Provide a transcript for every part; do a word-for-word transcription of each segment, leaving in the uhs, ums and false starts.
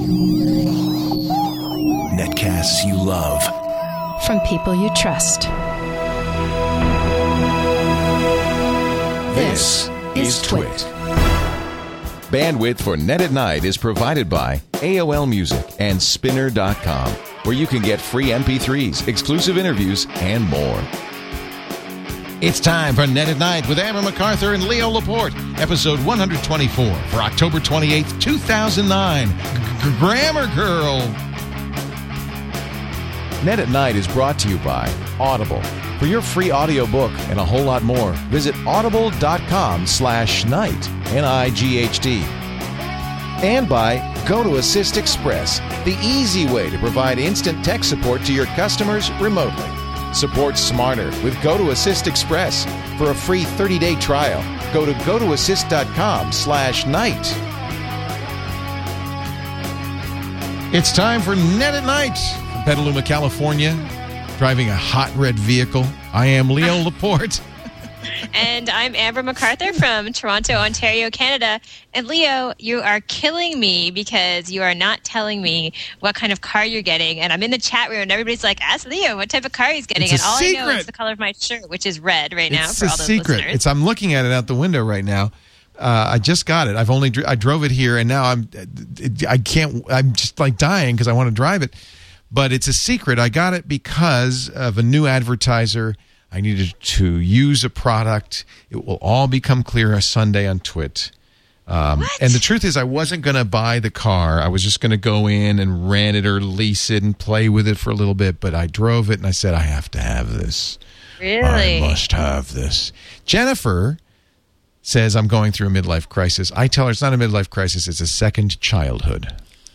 Netcasts you love. From people you trust. This is Twit. Bandwidth for Net at Night is provided by A O L Music and Spinner dot com, where you can get free M P threes, exclusive interviews, and more. It's time for Net at Night with Amber MacArthur and Leo Laporte, episode one twenty-four for October twenty-eighth, two thousand nine. Grammar Girl. Net at Night is brought to you by Audible. For your free audiobook and a whole lot more, visit audible.com slash night, N I G H T. And by Go to Assist Express, the easy way to provide instant tech support to your customers remotely. Support smarter with Go to Assist Express. For a free thirty-day trial, go to go to assist dot com slash night. It's time for Net at Night from Petaluma, California. Driving a hot red vehicle, I am Leo Laporte. And I'm Amber MacArthur from Toronto, Ontario, Canada. And Leo, you are killing me because you are not telling me what kind of car you're getting. And I'm in the chat room and everybody's like, ask Leo what type of car he's getting. It's a and all secret. I know is the color of my shirt, which is red right now It's for a all those secret. listeners. It's I'm looking at it out the window right now. Uh, I just got it. I've only dr- I drove it here, and now I'm I can't. I'm just like dying because I want to drive it. But it's a secret. I got it because of a new advertiser. I needed to use a product. It will all become clear Sunday on Twit. Um, What? and the truth is, I wasn't going to buy the car. I was just going to go in and rent it or lease it and play with it for a little bit. But I drove it, and I said, I have to have this. Really? I must have this. Jennifer says, I'm going through a midlife crisis. I tell her it's not a midlife crisis. It's a second childhood.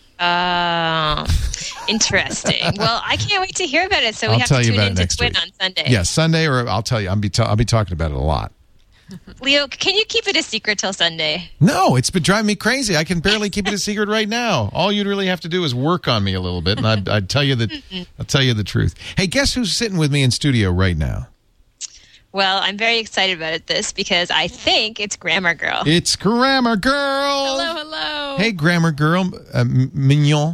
Oh, interesting. Well, I can't wait to hear about it. So we I'll have tell to you tune about it into next Twit week. on Sunday. Yeah, Sunday, or I'll tell you. I'll be, ta- I'll be talking about it a lot. Leo, can you keep it a secret till Sunday? No, it's been driving me crazy. I can barely keep it a secret right now. All you'd really have to do is work on me a little bit, and I'd, I'd tell you the, I'll tell you the truth. Hey, guess who's sitting with me in studio right now? Well, I'm very excited about it, this because I think it's Grammar Girl. It's Grammar Girl. Hello, hello. Hey, Grammar Girl, uh, Mignon.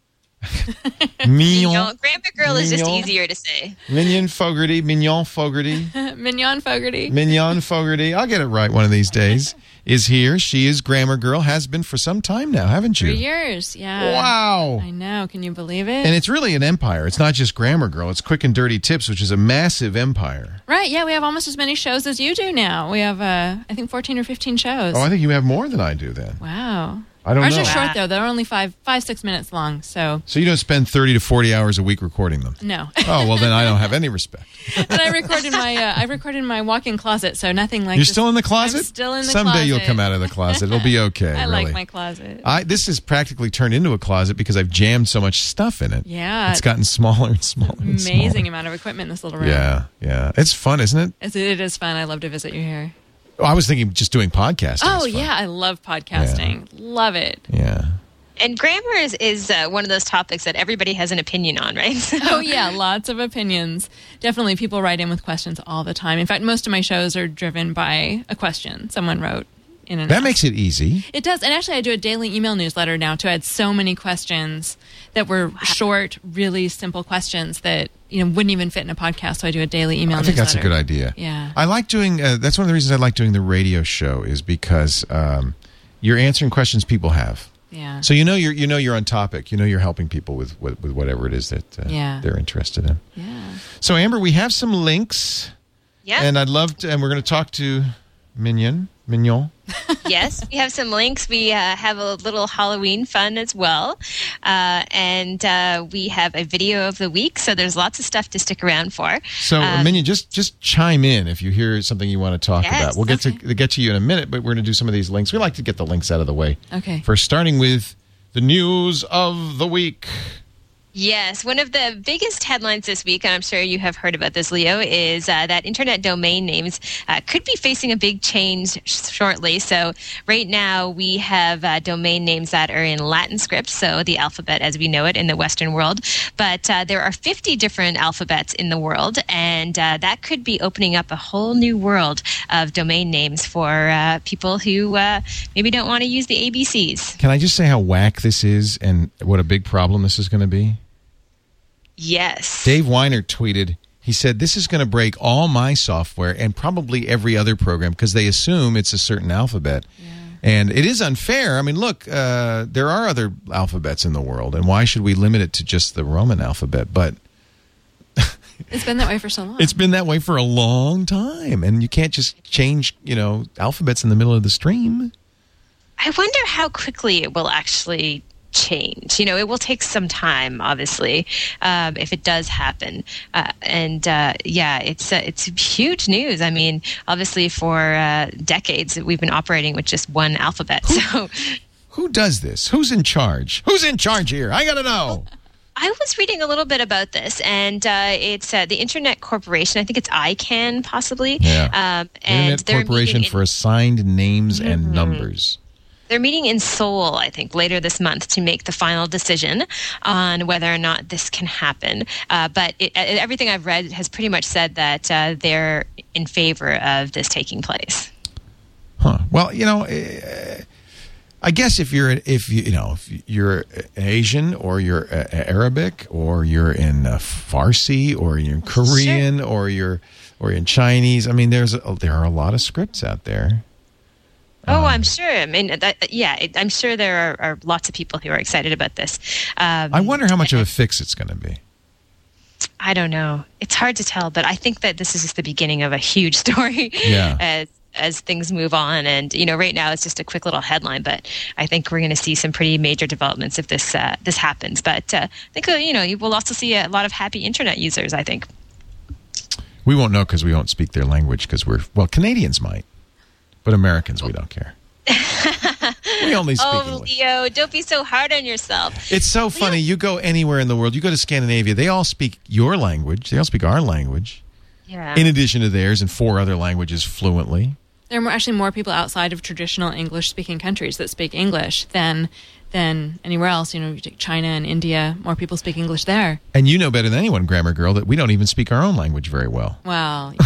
Mignon. Mignon. Grammar Girl is just Mignon. easier to say. Mignon Fogarty. Mignon Fogarty. Mignon Fogarty. Mignon Fogarty. I'll get it right one of these days. Is here. She is Grammar Girl. Has been for some time now, haven't you? Three years, yeah. Wow. I know. Can you believe it? And it's really an empire. It's not just Grammar Girl. It's Quick and Dirty Tips, which is a massive empire. Right, yeah. We have almost as many shows as you do now. We have, uh, I think, fourteen or fifteen shows. Oh, I think you have more than I do then. Wow. I don't Ours know. are short, though. They're only five, five, six minutes long, so So you don't spend thirty to forty hours a week recording them? no. Oh, well, then I don't have any respect. But I record in my, uh, I record in my walk-in closet, so nothing like You're this. still in the closet? I'm still in the Someday closet. you'll come out of the closet. It'll be okay, I really. like my closet. I, this has practically turned into a closet because I've jammed so much stuff in it. Yeah. It's gotten smaller and smaller and Amazing smaller. amount of equipment in this little room. Yeah, yeah. It's fun, isn't it? It's, it is fun. I love to visit you here. Oh, I was thinking just doing podcasting. Oh, is fun. yeah. I love podcasting. Love it. Yeah. And grammar is, is uh, one of those topics that everybody has an opinion on, right? So- Oh, yeah. Lots of opinions. Definitely people write in with questions all the time. In fact, most of my shows are driven by a question someone wrote in an That ask. makes it easy. It does. And actually, I do a daily email newsletter now, too. I had so many questions that were short, really simple questions that, you know, wouldn't even fit in a podcast. So I do a daily email I think newsletter. that's a good idea. Yeah. I like doing, uh, that's one of the reasons I like doing the radio show is because um, you're answering questions people have. Yeah. So you know you're you know you're on topic. You know you're helping people with with, with whatever it is that uh, Yeah. they're interested in. Yeah. So Amber, we have some links, yeah. and I'd love to, and we're going to talk to Mignon. Mignon. Yes, we have some links. We uh, have a little Halloween fun as well. Uh, and uh, we have a video of the week. So there's lots of stuff to stick around for. So Um, Mignon, just just chime in if you hear something you want to talk Yes, about. We'll get okay. to get to you in a minute, but we're going to do some of these links. We like to get the links out of the way. Okay. First, starting with the news of the week. Yes, one of the biggest headlines this week, and I'm sure you have heard about this, Leo, is uh, that internet domain names uh, could be facing a big change sh- shortly. So right now we have uh, domain names that are in Latin script, so the alphabet as we know it in the Western world. But uh, there are fifty different alphabets in the world, and uh, that could be opening up a whole new world of domain names for uh, people who uh, maybe don't want to use the A B Cs. Can I just say how whack this is and what a big problem this is going to be? Yes. Dave Weiner tweeted, he said, this is going to break all my software and probably every other program because they assume it's a certain alphabet. Yeah. And it is unfair. I mean, look, uh, there are other alphabets in the world, and why should we limit it to just the Roman alphabet? But it's been that way for so long. It's been that way for a long time, and you can't just change, you know, alphabets in the middle of the stream. I wonder how quickly it will actually change. You know, it will take some time, obviously, um, if it does happen. Uh, and uh, yeah, it's uh, it's huge news. I mean, obviously, for uh, decades we've been operating with just one alphabet. Who, so, who does this? Who's in charge? Who's in charge here? I got to know. I was reading a little bit about this, and uh, it's uh, the Internet Corporation. I think it's I CANN, possibly. Yeah. Um, and Internet Corporation for Assigned Names mm-hmm. and Numbers. They're meeting in Seoul, I think, later this month to make the final decision on whether or not this can happen. Uh, but it, everything I've read has pretty much said that uh, they're in favor of this taking place. Huh. Well, you know, uh, I guess if you're if you you know if you're Asian or you're uh, Arabic or you're in uh, Farsi or you're in Korean sure. or you're or you're in Chinese, I mean, there's a, there are a lot of scripts out there. Oh, um, I'm sure. I mean, that, yeah, it, I'm sure there are, are lots of people who are excited about this. Um, I wonder how much of a fix it's going to be. I don't know. It's hard to tell, but I think that this is just the beginning of a huge story yeah. as as things move on. And, you know, right now it's just a quick little headline, but I think we're going to see some pretty major developments if this uh, this happens. But uh, I think, uh, you know, you will also see a lot of happy internet users, I think. We won't know because we won't speak their language because we're, well, Canadians might. But Americans, we don't care. We only speak oh, English. Leo, don't be so hard on yourself. It's so funny. Leo. You go anywhere in the world. You go to Scandinavia. They all speak your language. They all speak our language. Yeah. In addition to theirs and four other languages fluently. There are actually more people outside of traditional English-speaking countries that speak English than than anywhere else. You know, you take China and India, more people speak English there. And you know better than anyone, Grammar Girl, that we don't even speak our own language very well. Well,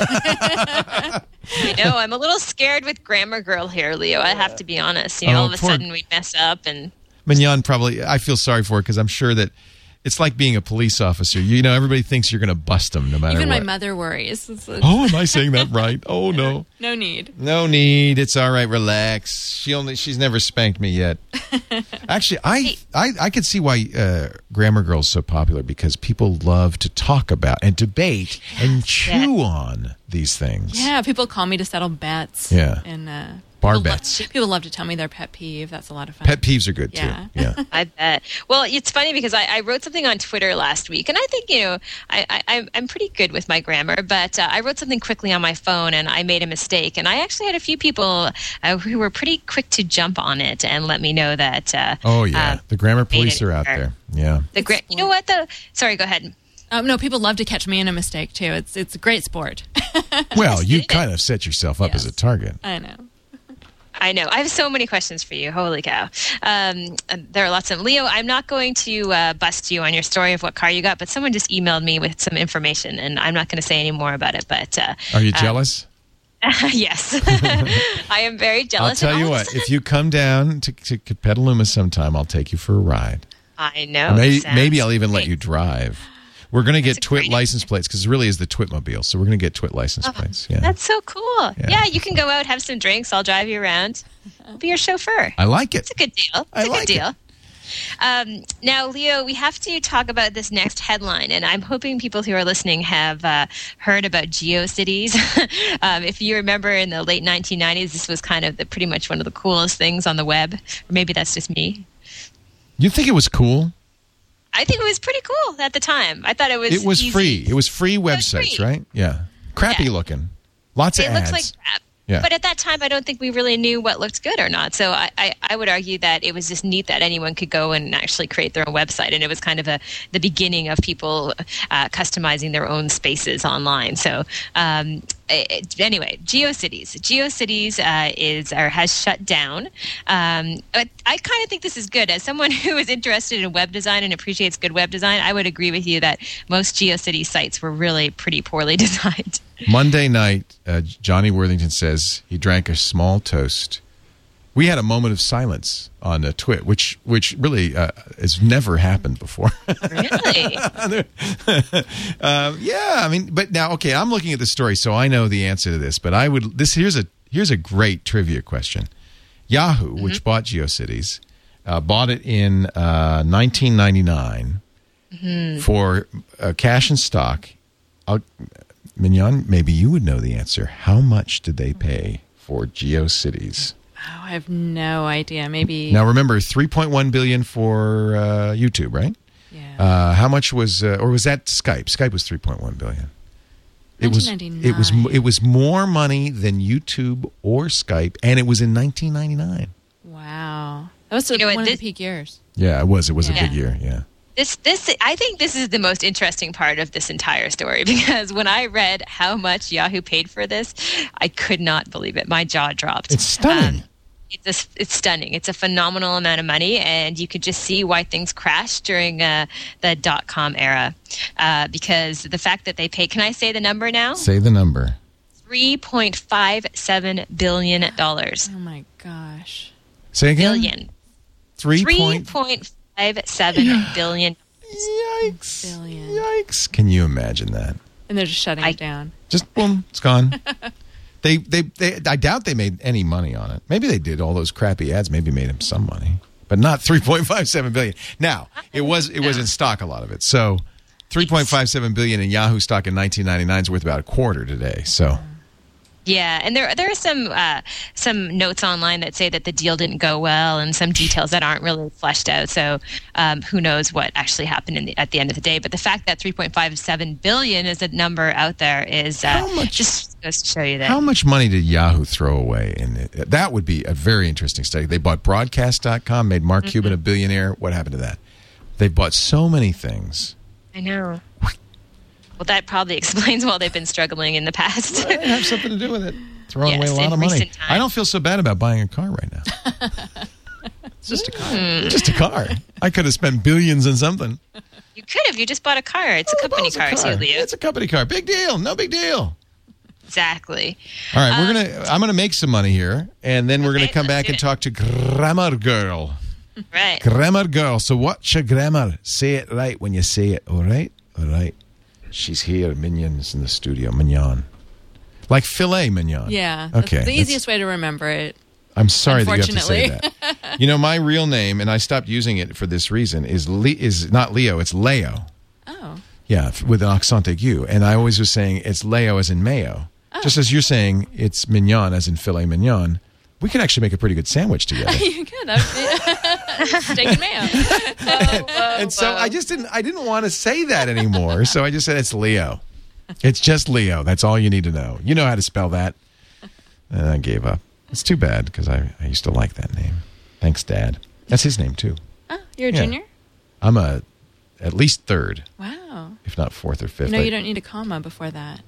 I know. I'm a little scared with Grammar Girl here, Leo. I have to be honest. You know, oh, all of a poor... sudden we mess up and... Mignon probably, I feel sorry for her because I'm sure that it's like being a police officer. You know, everybody thinks you're going to bust them no matter Even what. Even my mother worries. It's, it's, oh, am I saying that right? Oh, no. No need. No need. It's all right. Relax. She only She's never spanked me yet. Actually, I, I I could see why uh, Grammar Girl is so popular because people love to talk about and debate yes, and chew yeah. on these things. Yeah, people call me to settle bets. Yeah. And, uh, Bar people bets. Love, people love to tell me their pet peeve. That's a lot of fun. Pet peeves are good, yeah. too. Yeah. I bet. Well, it's funny because I, I wrote something on Twitter last week, and I think, you know, I, I, I'm pretty good with my grammar, but uh, I wrote something quickly on my phone, and I made a mistake. And I actually had a few people uh, who were pretty quick to jump on it and let me know that... Uh, oh, yeah. Uh, the grammar police are out there. Yeah. The gra- You know what, though? Sorry, go ahead. Um, no, people love to catch me in a mistake, too. It's, it's a great sport. Well, you kind of set yourself up yes. as a target. I know. I know. I have so many questions for you. Holy cow. Um, there are lots of them. Leo, I'm not going to uh, bust you on your story of what car you got, but someone just emailed me with some information, and I'm not going to say any more about it. But uh, Are you jealous? Uh, yes. I am very jealous. I'll tell you what. If you come down to, to Petaluma sometime, I'll take you for a ride. I know. Maybe, maybe I'll even great. let you drive. We're going to get That's Twit license plates because it really is the Twitmobile. So we're going to get Twit license oh, plates. Yeah, that's so cool. Yeah. yeah, you can go out, have some drinks. I'll drive you around. I'll be your chauffeur. I like it. It's a good deal. It's I a like good deal. Um, now, Leo, we have to talk about this next headline, and I'm hoping people who are listening have uh, heard about GeoCities. um, if you remember, in the late nineteen nineties, this was kind of the, pretty much one of the coolest things on the web. Or maybe that's just me. You think it was cool? I think it was pretty cool at the time. I thought it was It was easy. free. It was free websites, was free. right? Yeah. Crappy yeah. looking. Lots it of ads. It looks like crap. Yeah. But at that time, I don't think we really knew what looked good or not. So I, I, I would argue that it was just neat that anyone could go and actually create their own website. And it was kind of a, the beginning of people uh, customizing their own spaces online. So um, it, anyway, GeoCities. GeoCities uh, is or has shut down. Um, but I kind of think this is good. As someone who is interested in web design and appreciates good web design, I would agree with you that most GeoCities sites were really pretty poorly designed. Monday night, uh, Johnny Worthington says he drank a small toast. We had a moment of silence on uh, Twit, which which really uh, has never happened before. Really? uh, yeah, I mean, but now, okay, I'm looking at the story, so I know the answer to this. But I would this here's a here's a great trivia question. Yahoo, mm-hmm. which bought GeoCities, uh, bought it in uh, nineteen ninety-nine mm-hmm. for uh, cash and stock. I'll, Mignon, maybe you would know the answer. How much did they pay for GeoCities? Oh, I have no idea. Maybe now. Remember, three point one billion dollars for uh, YouTube, right? Yeah. Uh, how much was, uh, or was that Skype? Skype was three point one billion dollars. It was. It was. It was more money than YouTube or Skype, and it was in nineteen ninety-nine. Wow, that was you know one what, of this, the peak years. Yeah, it was. It was yeah. a big year. Yeah. This, this, I think this is the most interesting part of this entire story because when I read how much Yahoo paid for this, I could not believe it. My jaw dropped. It's stunning. Um, it's, a, it's stunning. It's a phenomenal amount of money, and you could just see why things crashed during uh, the dot-com era uh, because the fact that they paid. Can I say the number now? Say the number. three point five seven billion dollars. Oh my gosh. Say again. Billion. Three point five seven yeah. billion. Yikes! Billion. Yikes! Can you imagine that? And they're just shutting I, it down. Just boom, it's gone. they, they, they. I doubt they made any money on it. Maybe they did. All those crappy ads maybe made them some money, but not three point five seven billion. Now it was it was in stock, a lot of it. So three point five seven billion in Yahoo stock in nineteen ninety-nine is worth about a quarter today. So. Yeah, and there there are some uh, some notes online that say that the deal didn't go well, and some details that aren't really fleshed out. So um, who knows what actually happened in the, at the end of the day? But the fact that three point five seven billion is a number out there is uh, how much, just goes to show you that. How much money did Yahoo throw away in it? That would be a very interesting study. They bought broadcast dot com, made Mark mm-hmm. Cuban a billionaire. What happened to that? They bought so many things. I know. Well, that probably explains why they've been struggling in the past. Well, it has something to do with it. Throwing yes, away a lot of money. Times. I don't feel so bad about buying a car right now. It's just a car. Mm. Just a car. I could have spent billions on something. You could have. You just bought a car. It's a company car, car. too, Leo. It's a company car. Big deal. No big deal. Exactly. All right, we're um, gonna. I'm gonna make some money here, and then we're okay, gonna come back and it. talk to Grammar Girl. Right. Grammar Girl. So what's your grammar? Say it right when you say it. All right. All right. She's here. Mignon's in the studio. Mignon. Like filet mignon. Yeah. Okay. That's the easiest way to remember it. I'm sorry that you have to say that. You know, my real name, and I stopped using it for this reason, is Le- is not Leo, it's Leo. Oh. Yeah, with an accent aigu. And I always was saying it's Leo as in mayo. Oh. Just as you're saying it's mignon as in filet mignon. We could actually make a pretty good sandwich together. You could. Steak and mayo. and, and so I just didn't I didn't want to say that anymore. So I just said it's Leo. It's just Leo. That's all you need to know. You know how to spell that. And I gave up. It's too bad because I, I used to like that name. Thanks, Dad. That's his name, too. Oh, you're a yeah. junior? I'm a at least third. Wow. If not fourth or fifth. You know, I, you don't need a comma before that.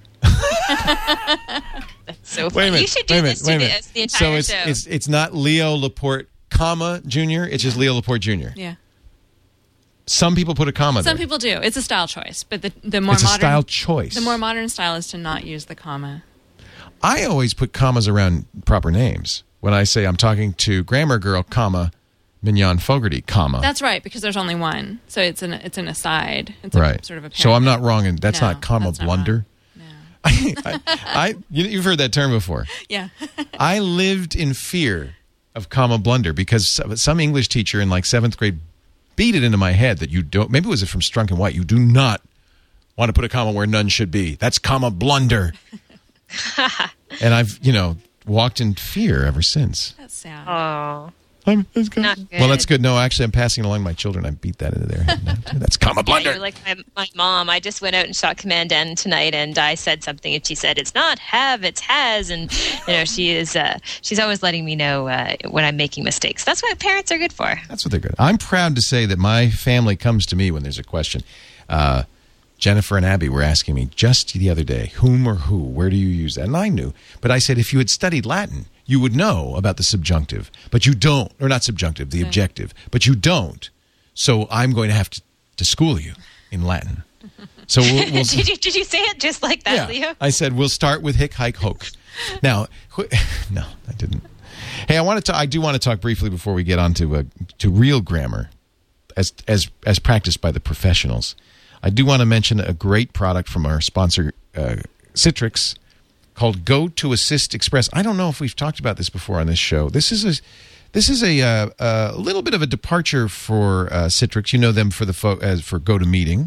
That's so funny. Wait a minute, you should do wait a this minute, to wait a minute. the, the entire so it's, show. it's it's not Leo Laporte, comma, Junior. It's just Leo Laporte, Junior. Yeah. Some people put a comma Some there. people do. It's a style choice, but the the more it's modern a style choice. The more modern style is to not use the comma. I always put commas around proper names. When I say I'm talking to Grammar Girl, comma, Mignon Fogarty, comma. That's right, because there's only one. So it's an it's an aside. It's right. a, sort of a so I'm not wrong, and that's no, not comma that's not blunder. wrong. I, I, I, you, you've heard that term before. Yeah. I lived in fear of comma blunder because some English teacher in like seventh grade beat it into my head that you don't, maybe it was it from Strunk and White, you do not want to put a comma where none should be. That's comma blunder. And I've, you know, walked in fear ever since. That's sad. Oh. I'm, it's good. Not good. Well, that's good. No, actually, I'm passing along my children. I beat that into their head. That's comma Yeah, blunder. you're like my, my mom. I just went out and shot Command N tonight, and I said something, and she said, "It's not have, it's has." And you know, she is. Uh, she's always letting me know uh, when I'm making mistakes. That's what parents are good for. That's what they're good. I'm proud to say that my family comes to me when there's a question. Uh, Jennifer and Abby were asking me just the other day, whom or who, where do you use that? And I knew. But I said, if you had studied Latin, you would know about the subjunctive. But you don't. Or not subjunctive, the Okay. objective. But you don't. So I'm going to have to, to school you in Latin. So we'll... we'll did you did you say it just like that, yeah, Leo? I said, we'll start with hick, hike, hoke. Now, wh- no, I didn't. Hey, I wanted to. I do want to talk briefly before we get on to, uh, to real grammar as, as, as practiced by the professionals. I do want to mention a great product from our sponsor, uh, Citrix, called Go to Assist Express. I don't know if we've talked about this before on this show. This is a, this is a, uh, a little bit of a departure for uh, Citrix. You know them for the fo- as for GoToMeeting,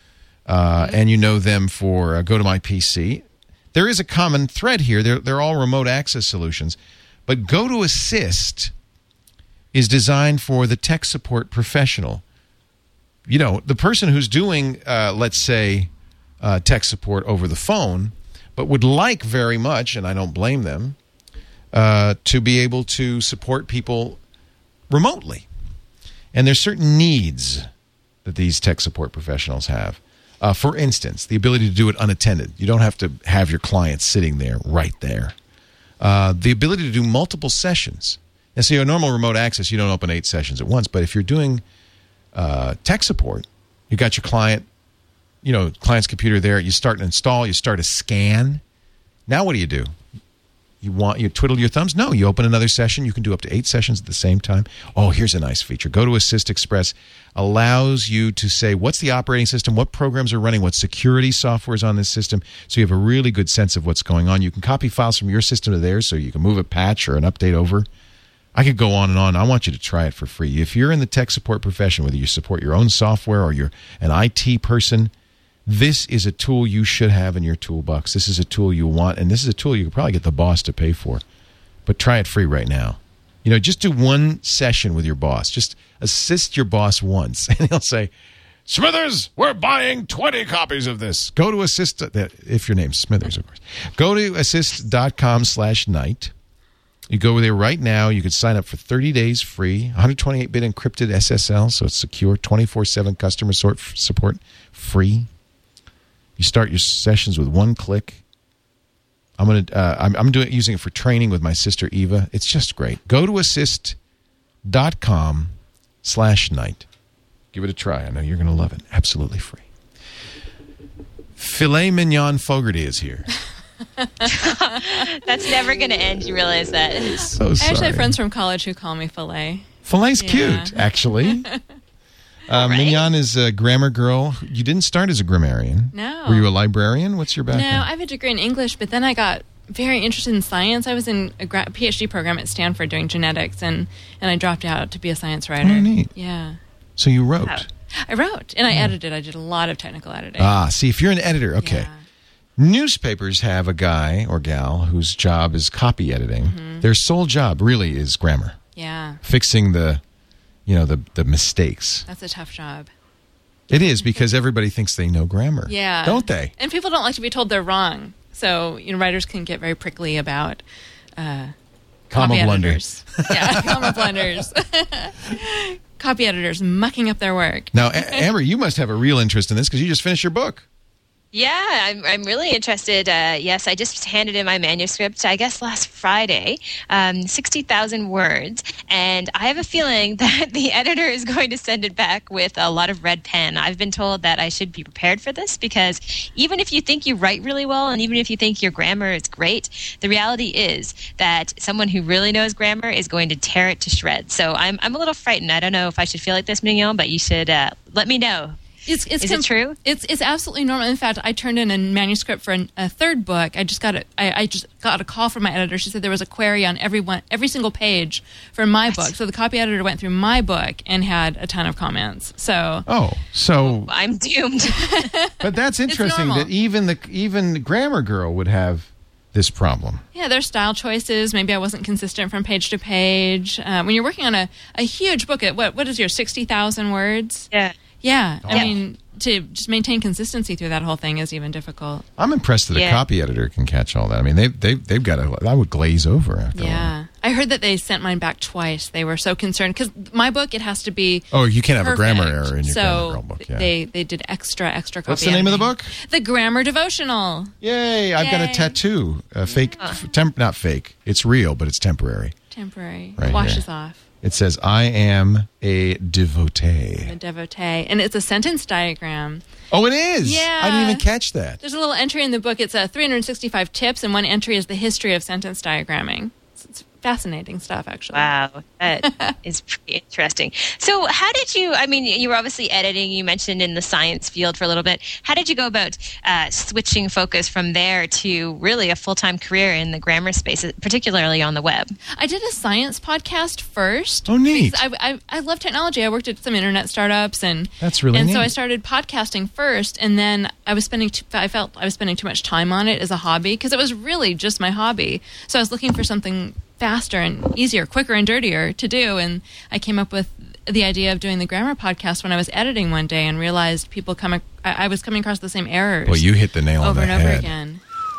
uh, and you know them for uh, GoToMyPC. There is a common thread here. They're they're all remote access solutions, but Go to Assist is designed for the tech support professional. You know, the person who's doing, uh, let's say, uh, tech support over the phone, but would like very much, and I don't blame them, uh, to be able to support people remotely. And there's certain needs that these tech support professionals have. Uh, for instance, the ability to do it unattended. You don't have to have your client sitting there right there. Uh, the ability to do multiple sessions. And so, your normal remote access, you don't open eight sessions at once, but if you're doing Uh, tech support, you got your client, you know, client's computer there. You start an install. You start a scan. Now, what do you do? You want you twiddle your thumbs? No, you open another session. You can do up to eight sessions at the same time. Oh, here's a nice feature. Go to Assist Express. Allows you to say what's the operating system, what programs are running, what security software is on this system, so you have a really good sense of what's going on. You can copy files from your system to theirs, so you can move a patch or an update over. I could go on and on. I want you to try it for free. If you're in the tech support profession, whether you support your own software or you're an I T person, this is a tool you should have in your toolbox. This is a tool you want, and this is a tool you could probably get the boss to pay for. But try it free right now. You know, just do one session with your boss. Just assist your boss once, and he'll say, Smithers, we're buying twenty copies of this. Go to Assist, if your name's Smithers, of course. Go to assist.com slash night. You go there right now. You can sign up for thirty days free, one twenty-eight bit encrypted S S L, so it's secure, twenty-four seven customer support free. You start your sessions with one click. I'm gonna. Uh, I'm, I'm doing using it for training with my sister Eva. It's just great. Go to assist.com slash night. Give it a try. I know you're going to love it. Absolutely free. Filet Mignon Fogarty is here. That's never going to end. You realize that. So I sorry. actually have friends from college who call me Filet. Filet's Yeah. cute, actually. Uh, right. Mignon is a grammar girl. You didn't start as a grammarian. No. Were you a librarian? What's your background? No, I have a degree in English, but then I got very interested in science. I was in a gra- PhD program at Stanford doing genetics, and, and I dropped out to be a science writer. Oh, neat. Yeah. So you wrote. Wow. I wrote, and I edited. I did a lot of technical editing. Ah, see, if you're an editor, okay. Yeah. Newspapers have a guy or gal whose job is copy editing. Mm-hmm. Their sole job really is grammar, Yeah. fixing the, you know, the the mistakes. That's a tough job. It is because everybody thinks they know grammar. Yeah. Don't they? And people don't like to be told they're wrong. So, you know, writers can get very prickly about uh, Comma copy blunder. editors. Yeah, comma blunders. Copy editors mucking up their work. Now, A- Amber, you must have a real interest in this because you just finished your book. Yeah, I'm, I'm really interested. Uh, yes, I just handed in my manuscript, I guess, last Friday, um, sixty thousand words. And I have a feeling that the editor is going to send it back with a lot of red pen. I've been told that I should be prepared for this because even if you think you write really well and even if you think your grammar is great, the reality is that someone who really knows grammar is going to tear it to shreds. So I'm, I'm a little frightened. I don't know if I should feel like this, Mignon, but you should uh, let me know. It's, it's Is it true? It's it's absolutely normal. In fact, I turned in a manuscript for an, a third book. I just got a I, I just got a call from my editor. She said there was a query on every one every single page for my What? book. So the copy editor went through my book and had a ton of comments. So Oh, so I'm doomed. but that's interesting normal. that even the even the grammar girl would have this problem. Yeah, there's style choices. Maybe I wasn't consistent from page to page. Uh, when you're working on a, a huge book, at what what is your sixty thousand words? Yeah. Yeah, I Yeah. mean, to just maintain consistency through that whole thing is even difficult. I'm impressed that a Yeah. copy editor can catch all that. I mean, they, they, they've got a... I would glaze over after all. Yeah. I heard that they sent mine back twice. They were so concerned. Because my book, it has to be Oh, you can't have a grammar perfect. error in your so Grammar Girl book. Yeah. they, they did extra, extra copy What's the name of the editing. book? The Grammar Devotional. Yay! I've got a Yay. tattoo. Uh, fake, f- temp, not fake. It's real, but it's temporary. Temporary. Right Washes here. off. It says, "I am a devotee." A devotee. And it's a sentence diagram. Oh, it is. Yeah. I didn't even catch that. There's a little entry in the book. It's uh, three hundred sixty-five tips, and one entry is the history of sentence diagramming. It's, it's fascinating stuff, actually. Wow, that is pretty interesting. So, how did you? I mean, you were obviously editing. You mentioned in the science field for a little bit. How did you go about uh, switching focus from there to really a full time career in the grammar space, particularly on the web? I did a science podcast first. Oh, neat. because I, I, I love technology. I worked at some internet startups, and That's really and so neat. I started podcasting first, and then I was spending. Too, I felt I was spending too much time on it as a hobby because it was really just my hobby. So I was looking for something faster and easier, quicker and dirtier to do, and I came up with the idea of doing the grammar podcast when I was editing one day and realized people come. ac- I, I was coming across the same errors. Well, you hit the nail on over the and over head. again.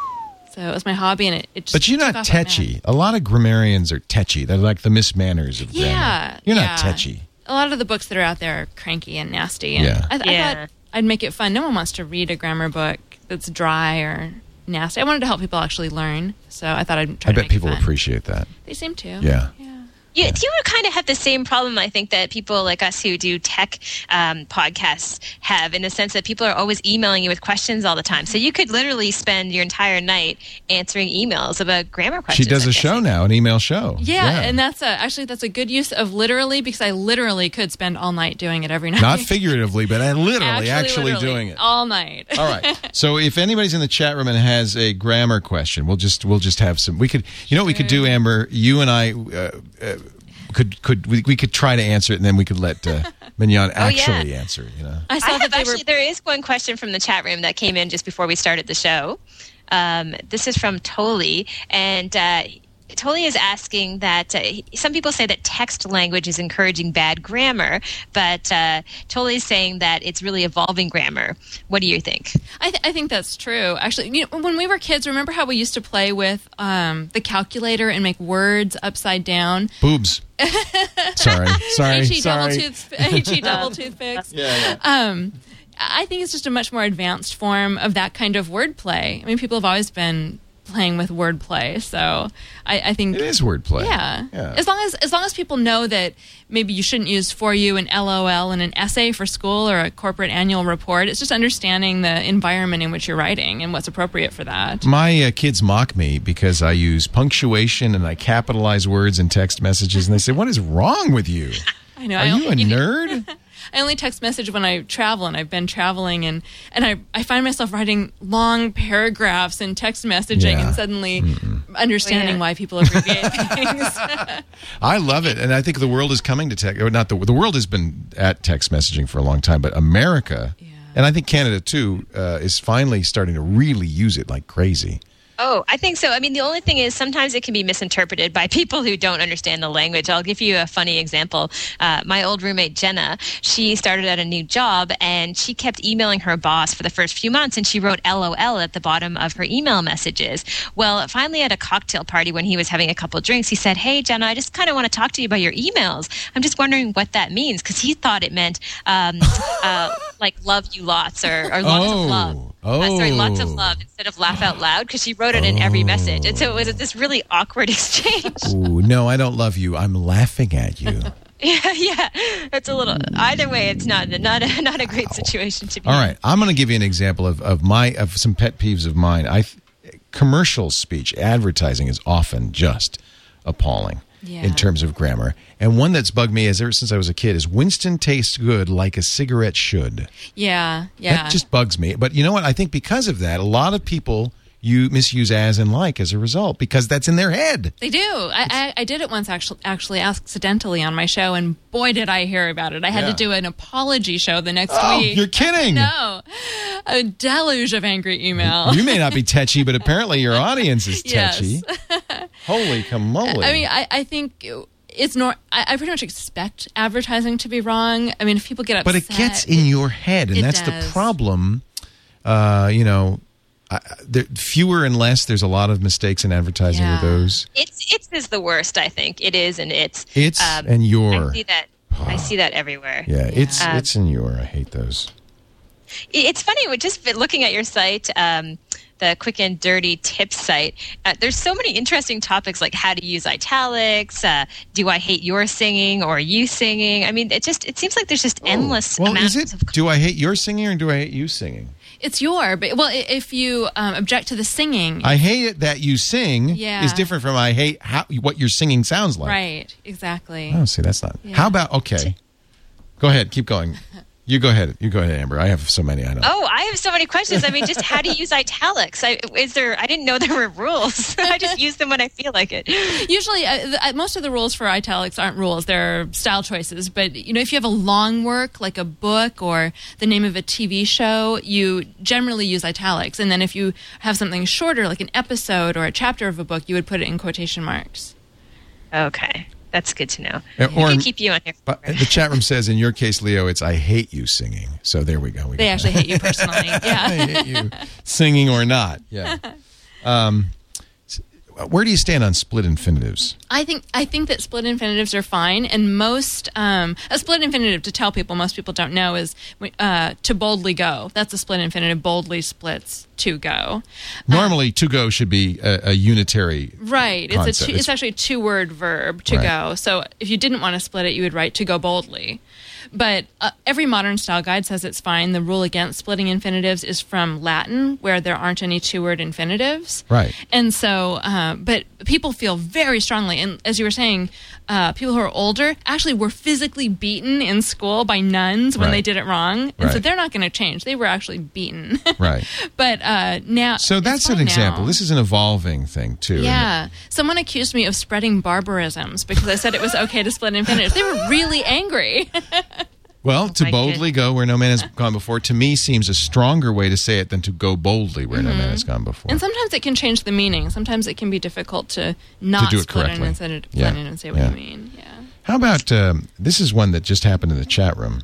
So it was my hobby, and it, it just But you're took not off like tetchy. mad. A lot of grammarians are tetchy. They're like the Miss Manners of grammar. Yeah, You're yeah. not tetchy. A lot of the books that are out there are cranky and nasty. And Yeah. I, I Yeah. thought I'd make it fun. No one wants to read a grammar book that's dry or nasty. I wanted to help people actually learn, so I thought I'd try I to bet make people it fun. appreciate that. They seem to. Yeah. Yeah. You, you would kind of have the same problem, I think, that people like us who do tech um, podcasts have, in the sense that people are always emailing you with questions all the time. So you could literally spend your entire night answering emails about grammar She questions. does I'm a show guessing. now, an email show. Yeah, and that's a, actually that's a good use of literally, because I literally could spend all night doing it every night. Not figuratively, but I literally, actually, literally, doing it. all night. All right. So if anybody's in the chat room and has a grammar question, we'll just we'll just have some. We could, you know, what we could do, Amber. You and I uh, uh, could could we, we could try to answer it, and then we could let uh, Mignon actually answer it. You know. I saw I that have they actually, were. there is one question from the chat room that came in just before we started the show. Um, this is from Toli, and uh, Toli is asking that uh, some people say that text language is encouraging bad grammar, but uh, Toli is saying that it's really evolving grammar. What do you think? I, th- I think that's true. Actually, you know, when we were kids, remember how we used to play with um, the calculator and make words upside down? Boobs. sorry, sorry, H E double sorry. tooth, H E double toothpicks. Yeah, yeah. Um, I think it's just a much more advanced form of that kind of wordplay. I mean, people have always been playing with wordplay, so I, I think It is wordplay. Yeah. Yeah. As long as as long as people know that maybe you shouldn't use for you and LOL in an essay for school or a corporate annual report. It's just understanding the environment in which you're writing and what's appropriate for that. My uh, kids mock me because I use punctuation and I capitalize words in text messages, and they say, "What is wrong with you? I know. Are I you a only- nerd?" I only text message when I travel, and I've been traveling, and, and I, I find myself writing long paragraphs in text messaging Yeah. and suddenly understanding Oh, yeah. why people abbreviate things. I love it, and I think the world is coming to text. Or not the the world has been at text messaging for a long time, but America, Yeah. and I think Canada too, uh, is finally starting to really use it like crazy. Oh, I think so. I mean, the only thing is sometimes it can be misinterpreted by people who don't understand the language. I'll give you a funny example. Uh, my old roommate, Jenna, she started at a new job and she kept emailing her boss for the first few months, and she wrote LOL at the bottom of her email messages. Well, finally at a cocktail party when he was having a couple drinks, he said, "Hey, Jenna, I just kind of want to talk to you about your emails. I'm just wondering what that means," because he thought it meant um, uh, like love you lots or, or lots Oh. of love. Uh, sorry, lots of Oh. love instead of laugh out loud, because she wrote it in every message. And so it was this really awkward exchange. Ooh, no, I don't love you. I'm laughing at you. yeah, yeah. It's a little, either way, it's not, not, a, not a great situation to be All in. right, I'm going to give you an example of, of my of some pet peeves of mine. I commercial speech, advertising is often just appalling Yeah. in terms of grammar. And one that's bugged me as ever since I was a kid is Winston tastes good like a cigarette should. yeah, yeah. That just bugs me. But you know what? I think because of that, a lot of people you misuse as and like as a result because that's in their head. They do. I, I, I did it once actually, actually accidentally on my show, and boy, did I hear about it. I had Yeah. to do an apology show the next Oh, week. you're kidding. No. a deluge of angry email. You may not be tetchy, but apparently your audience is tetchy. Yes. Holy camole. I mean, I, I think it's nor. I, I pretty much expect advertising to be wrong. I mean, if people get upset, but it gets in your head, and it that's does. the problem. Uh, you know, I, there, fewer and less. There's a lot of mistakes in advertising Yeah. with those. It's it's is the worst. I think it is, and it's It's um, and your. I see that. I see that everywhere. Yeah, it's Um, it's in your. I hate those. It's funny, with just looking at your site, um, the Quick and Dirty Tips site, uh, there's so many interesting topics like how to use italics, uh, do I hate your singing or you singing? I mean, it just it seems like there's just endless Well, amounts is it? of Do I hate your singing or do I hate you singing? It's your, but well, i- if you um, object to the singing, I hate it that you sing. Yeah. Is different from I hate how what your singing sounds like. right? Exactly. Oh, see, that's not. Yeah. How about okay? Go ahead, keep going. You go ahead. You go ahead, Amber. I have so many. I know. Oh, I have so many questions. I mean, just how to use italics. I, is there? I didn't know there were rules. I just use them when I feel like it. Usually, uh, the, uh, most of the rules for italics aren't rules; they're style choices. But you know, if you have a long work like a book or the name of a T V show, you generally use italics. And then if you have something shorter, like an episode or a chapter of a book, you would put it in quotation marks. Okay, that's good to know. Uh, we or- can keep you on here. But the chat room says, in your case, Leo, it's I hate you singing. So there we go. We They got actually hate you personally. that. I Yeah. hate you singing or not. Yeah. Um, s- where do you stand on split infinitives? I think I think that split infinitives are fine, and most um, a split infinitive, to tell people most people don't know, is uh, to boldly go. That's a split infinitive. Boldly splits to go. Normally, to go should be a, a unitary. Right. It's concept. a two, it's actually a two word verb to Right. go. So if you didn't want to split it, you would write to go boldly. But uh, every modern style guide says it's fine. The rule against splitting infinitives is from Latin, where there aren't any two word infinitives. Right. And so, uh, but people feel very strongly, and as you were saying, uh, people who are older actually were physically beaten in school by nuns when Right. they did it wrong. And so Right. they're not going to change. They were actually beaten. Right. But uh, now. So it's that's an fine example. now. This is an evolving thing, too. Yeah. Someone accused me of spreading barbarisms because I said it was okay to split infinitives. They were really angry. Well, to my boldly go where no man has gone before, to me, seems a stronger way to say it than to go boldly where no man has gone before. And sometimes it can change the meaning. Sometimes it can be difficult to not do it split correctly. it instead of Yeah. split it and say what Yeah. you mean. Yeah. How about um, this is one that just happened in the chat room.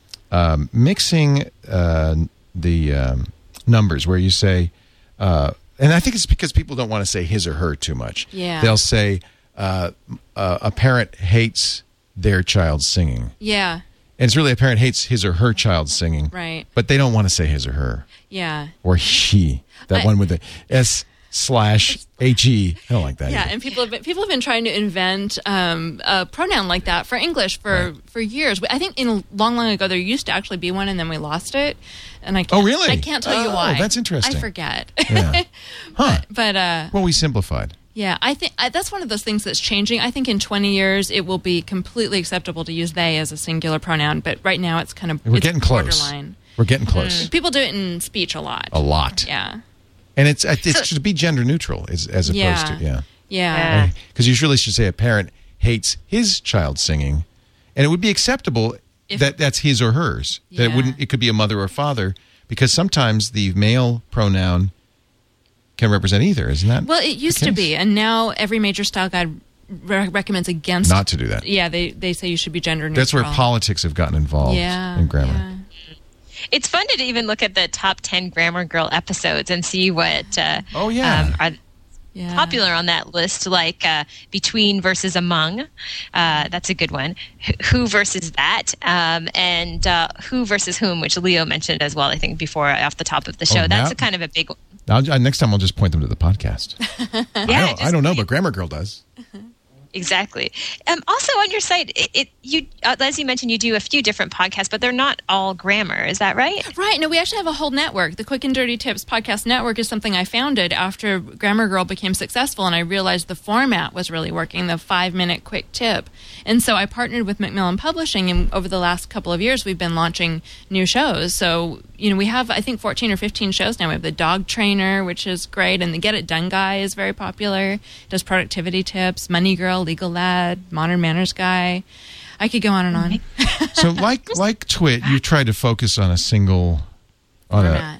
Um, mixing uh, the um, numbers where you say, uh, and I think it's because people don't want to say his or her too much. Yeah. They'll say uh, uh, a parent hates their child singing. Yeah. And it's really a parent hates his or her child singing. Right. But they don't want to say his or her. Yeah. Or she. That I- one with the S slash H E. I don't like that. Yeah, either. and people have been, people have been trying to invent um, a pronoun like that for English for, for years. I think in long, long ago there used to actually be one, and then we lost it. And I can't, Oh, really? I can't tell you Oh, why. that's interesting. I forget. Yeah. Huh. but uh, Well, we simplified. yeah, I think I, that's one of those things that's changing. I think in twenty years it will be completely acceptable to use they as a singular pronoun, but right now it's kind of We're it's getting close. borderline. We're getting close. People do it in speech a lot. A lot. Yeah. And it's it should be gender neutral as, as opposed Yeah. to, yeah. Yeah. Yeah. Because you really should say a parent hates his child singing. And it would be acceptable If- that that's his or hers. That it Yeah. wouldn't. It could be a mother or father. Because sometimes the male pronoun can represent either, isn't that? Well, it used the to case? be, and now every major style guide re- recommends against Not to do that. Yeah, they they say you should be gender neutral. That's where politics have gotten involved yeah, in grammar. yeah. It's fun to even look at the top ten Grammar Girl episodes and see what uh, Oh, yeah. um, are Yeah. popular on that list, like uh, between versus among. Uh, that's a good one. Wh- Who versus that, um, and uh, who versus whom, which Leo mentioned as well, I think, before off the top of the show. Oh, that's now- a kind of a big one. I'll, I- next time I'll just point them to the podcast. Yeah, I, don't, just- I don't know, but Grammar Girl does. Exactly. Um, also, on your site, it, it you uh, as you mentioned, you do a few different podcasts, but they're not all grammar. Is that right? Right. No, we actually have a whole network. The Quick and Dirty Tips Podcast Network is something I founded after Grammar Girl became successful, and I realized the format was really working, the five-minute quick tip. And so I partnered with Macmillan Publishing, and over the last couple of years, we've been launching new shows. So, you know, we have, I think, fourteen or fifteen shows now. We have the Dog Trainer, which is great, and the Get It Done Guy is very popular. Does productivity tips, Money Girl, Legal Lad, Modern Manners Guy. I could go on and on. So, like like Twit, you tried to focus on a single on Format.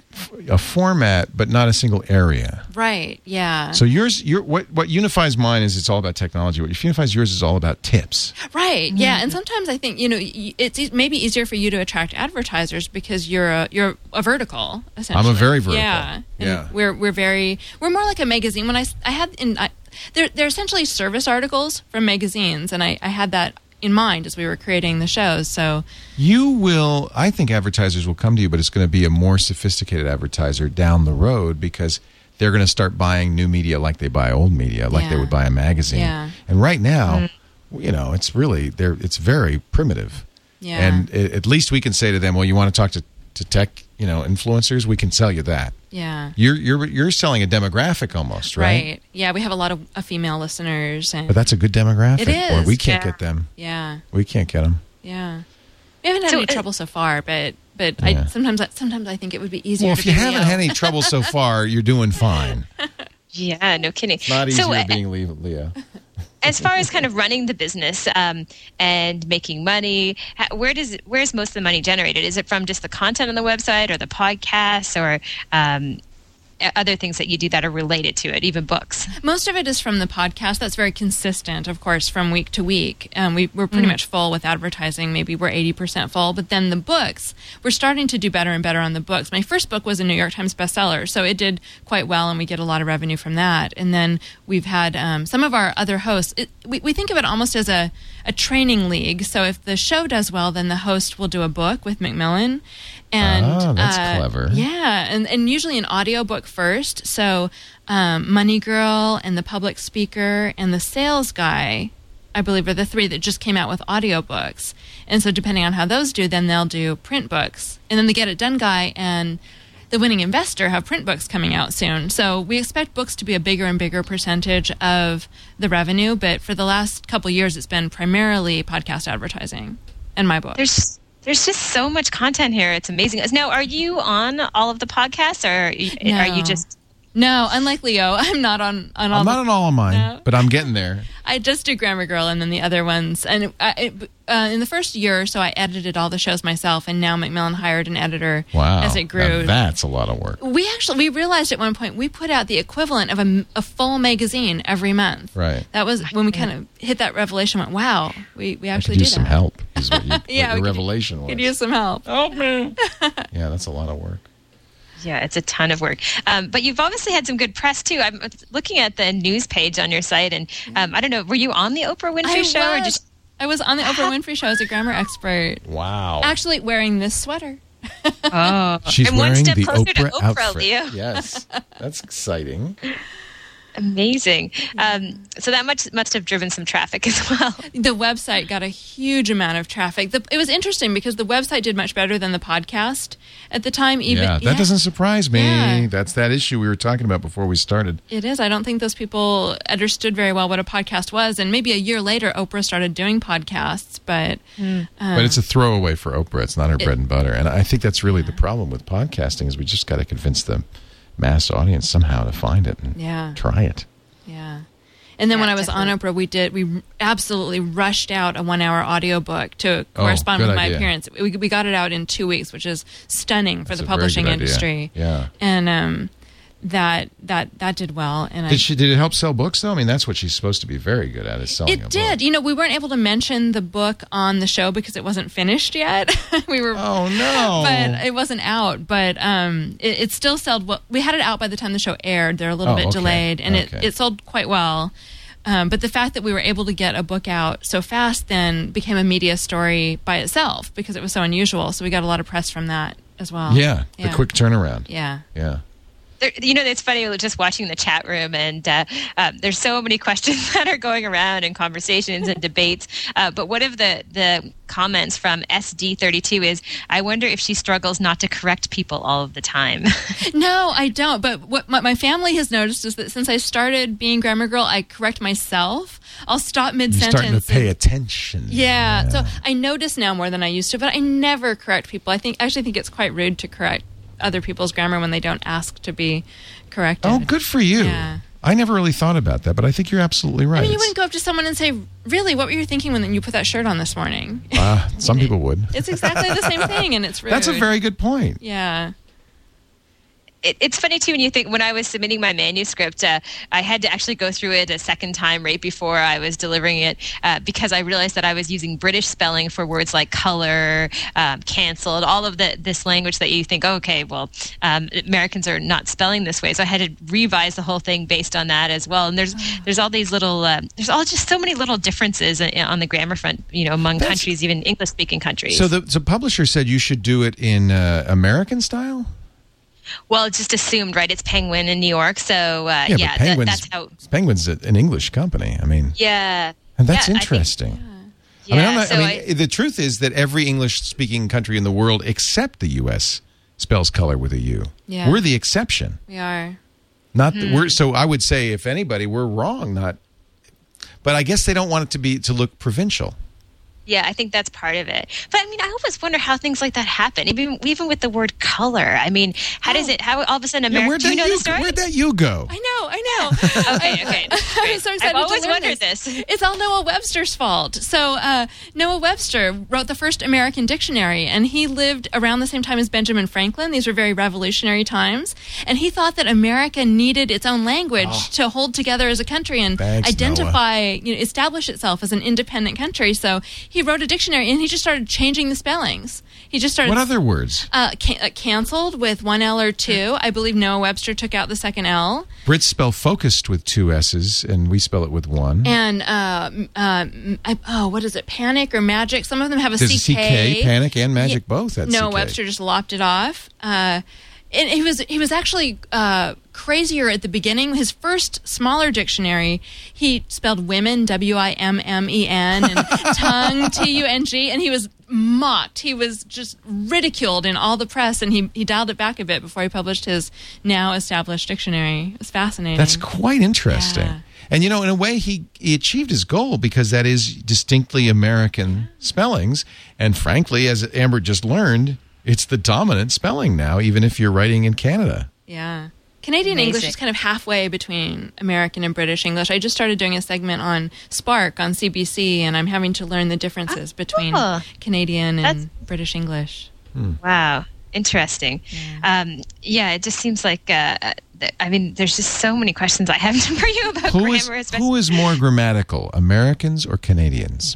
a format, but not a single area. Right. Yeah. So yours, your what what unifies mine is it's all about technology. What unifies yours is all about tips. Right. Yeah. And sometimes I think you know y- it's e- maybe easier for you to attract advertisers because you're a you're a vertical. Essentially. I'm a very vertical. Yeah. And Yeah. We're we're very we're more like a magazine. When I s- I had in I, they're they're essentially service articles from magazines, and I I had that in mind as we were creating the shows. So You will, I think advertisers will come to you, but it's going to be a more sophisticated advertiser down the road because they're going to start buying new media like they buy old media, like they Yeah. would buy a magazine. Yeah. And right now, you know, it's really, they're, it's very primitive. Yeah. And a- at least we can say to them, well, you want to talk to, to tech, you know, influencers? We can sell you that. yeah. You're, you're, you're selling a demographic almost, right? Right. Yeah. We have a lot of uh, female listeners, and But that's a good demographic. It Boy, is, we can't yeah. get them. yeah. We can't get them. Yeah. We haven't had So, any uh, trouble so far, but but Yeah. I sometimes I- sometimes I think it would be easier. Well, to if you be haven't Leo. had any trouble so far, you're doing fine. Yeah, no kidding. Not easier so, uh, being Le- Leo. as far as kind of running the business um, and making money, ha- where does where's most of the money generated? Is it from just the content on the website, or the podcasts, or um, other things that you do that are related to it, even books? Most of it is from the podcast. That's very consistent, of course, from week to week. Um, we, we're pretty much full with advertising. Maybe we're eighty percent full. But then the books, we're starting to do better and better on the books. My first book was a New York Times bestseller, so it did quite well, and we get a lot of revenue from that. And then we've had um, some of our other hosts. It, we, we think of it almost as a, a training league. So if the show does well, then the host will do a book with Macmillan. And Ah, that's uh, clever. Yeah, and, and usually an audiobook first. So um, Money Girl and The Public Speaker and The Sales Guy, I believe, are the three that just came out with audiobooks. And so depending on how those do, then they'll do print books. And then the Get It Done Guy and The Winning Investor have print books coming out soon. So we expect books to be a bigger and bigger percentage of the revenue. But for the last couple of years, it's been primarily podcast advertising and my book. There's there's just so much content here. It's amazing. Now, are you on all of the podcasts, or are you, No. are you just? No, unlike Leo, I'm not on, on all I'm the not on all of mine, No. but I'm getting there. I just do Grammar Girl and then the other ones. And it, I- it, uh, in the first year or so, I edited all the shows myself, and now Macmillan hired an editor Wow. as it grew. Now that's a lot of work. we actually we realized at one point we put out the equivalent of a, a full magazine every month. Right. That was when we kind of hit that revelation. Went, wow, we we I actually could do use some that. help, is what, you, what Yeah, your we could- revelation was. Could use some help. Help me. Yeah, that's a lot of work. Yeah, it's a ton of work. Um, but you've obviously had some good press too. I'm looking at the news page on your site, and um, I don't know, were you on the Oprah Winfrey I show, or was, just? I was on the Oprah Winfrey Show as a grammar expert, Wow. actually wearing this sweater. Oh, She's I'm one wearing step the closer Oprah, to Oprah, outfit. Leo. Yes, that's exciting. Amazing. Um, so that much must have driven some traffic as well. The website got a huge amount of traffic. The, it was interesting because the website did much better than the podcast at the time. Even yeah, that doesn't surprise me. Yeah. That's that issue we were talking about before we started. It is. I don't think those people understood very well what a podcast was. And maybe a year later, Oprah started doing podcasts. But um, But it's a throwaway for Oprah. It's not her bread and butter. And I think that's really the problem with podcasting is we just got to convince the mass audience somehow to find it and Yeah. try it. yeah. And then Yeah, when I was on definitely. Oprah, we did we absolutely rushed out a one-hour audiobook to Oh, correspond good with my idea. appearance. We, we got it out in two weeks, which is stunning for That's the a very publishing good idea. industry. Yeah. And um, that that that did well. And I Did she? Did it help sell books though? I mean, that's what she's supposed to be very good at is selling. a It book. did. You know, we weren't able to mention the book on the show because it wasn't finished yet. we were, Oh no! but it wasn't out. But um, it, it still sold. Well, we had it out by the time the show aired. They're a little Oh, bit okay. delayed, and Okay. it, it sold quite well. Um, but the fact that we were able to get a book out so fast then became a media story by itself because it was so unusual. So we got a lot of press from that as well. yeah, the quick turnaround. Yeah. Yeah. There, you know, it's funny just watching the chat room, and uh, uh, there's so many questions that are going around and conversations and debates. Uh, but one of the, the comments from S D thirty-two is, I wonder if she struggles not to correct people all of the time. No, I don't. But what my, my family has noticed is that since I started being Grammar Girl, I correct myself. I'll stop You're mid-sentence. starting to pay and- attention. Yeah, so I notice now more than I used to, but I never correct people. I think I actually think it's quite rude to correct other people's grammar when they don't ask to be corrected. Oh, good for you. Yeah. I never really thought about that, but I think you're absolutely right. I mean, you It's- wouldn't go up to someone and say, "Really, what were you thinking when you put that shirt on this morning?" Ah, some people would. It's exactly the same thing, and it's rude. That's a very good point. yeah. it, it's funny too when you think when I was submitting my manuscript, uh, I had to actually go through it a second time right before I was delivering it uh, because I realized that I was using British spelling for words like color, um, canceled, all of the this language that you think, oh, okay, well, um, Americans are not spelling this way. So I had to revise the whole thing based on that as well. And there's there's all these little, uh, there's all just so many little differences on the grammar front, you know, among That's, countries, even English-speaking countries. So the so publisher said you should do it in uh, American style? Well, it's just assumed, right? It's Penguin in New York, so uh, yeah, yeah, but Penguin's, that, that's how. Penguin's an English company. I mean, yeah, and that's yeah, interesting. I, think, yeah. I mean, I'm yeah, not, so I mean I, the truth is that every English-speaking country in the world, except the U S, spells color with a U. Yeah. We're the exception. We are. Not Hmm. the, we're. So I would say, if anybody, we're wrong. Not, but I guess they don't want it to be to look provincial. Yeah, I think that's part of it. But I mean, I always wonder how things like that happen. Even even with the word color. I mean, how does it? How all of a sudden Yeah, America? where'd do you that know you, the story? where'd that you go? I know, I know. Okay, okay. I was so excited I've always to learn wondered this. this. It's all Noah Webster's fault. So uh, Noah Webster wrote the first American dictionary, and he lived around the same time as Benjamin Franklin. These were very revolutionary times, and he thought that America needed its own language Oh. to hold together as a country and Thanks, identify, you know, establish itself as an independent country. So he wrote a dictionary, and he just started changing the spellings. He just started. What other words? Uh, can- uh, canceled with one L or two. I believe Noah Webster took out the second L. Brits spell focused with two S's, and we spell it with one. And uh, uh, I, oh, what is it? Panic or magic? Some of them have a There's C K. a C K, panic and magic, Yeah. both. That's No, C K. Webster just lopped it off. Uh, and he was he was actually uh, crazier at the beginning. His first smaller dictionary, he spelled women W I M M E N and tongue T U N G, and he was mocked. He was just ridiculed in all the press, and he he dialed it back a bit before he published his now established dictionary. It was fascinating. That's quite interesting. Yeah. And, you know, in a way, he, he achieved his goal because that is distinctly American spellings. And frankly, as Amber just learned, it's the dominant spelling now, even if you're writing in Canada. Yeah. Canadian Amazing. English is kind of halfway between American and British English. I just started doing a segment on Spark on C B C, and I'm having to learn the differences between Oh. Canadian and That's- British English. Wow, interesting. Yeah, um, yeah it just seems like. Uh, th- I mean, there's just so many questions I have for you about Who grammar. is, especially. who is more grammatical, Americans or Canadians?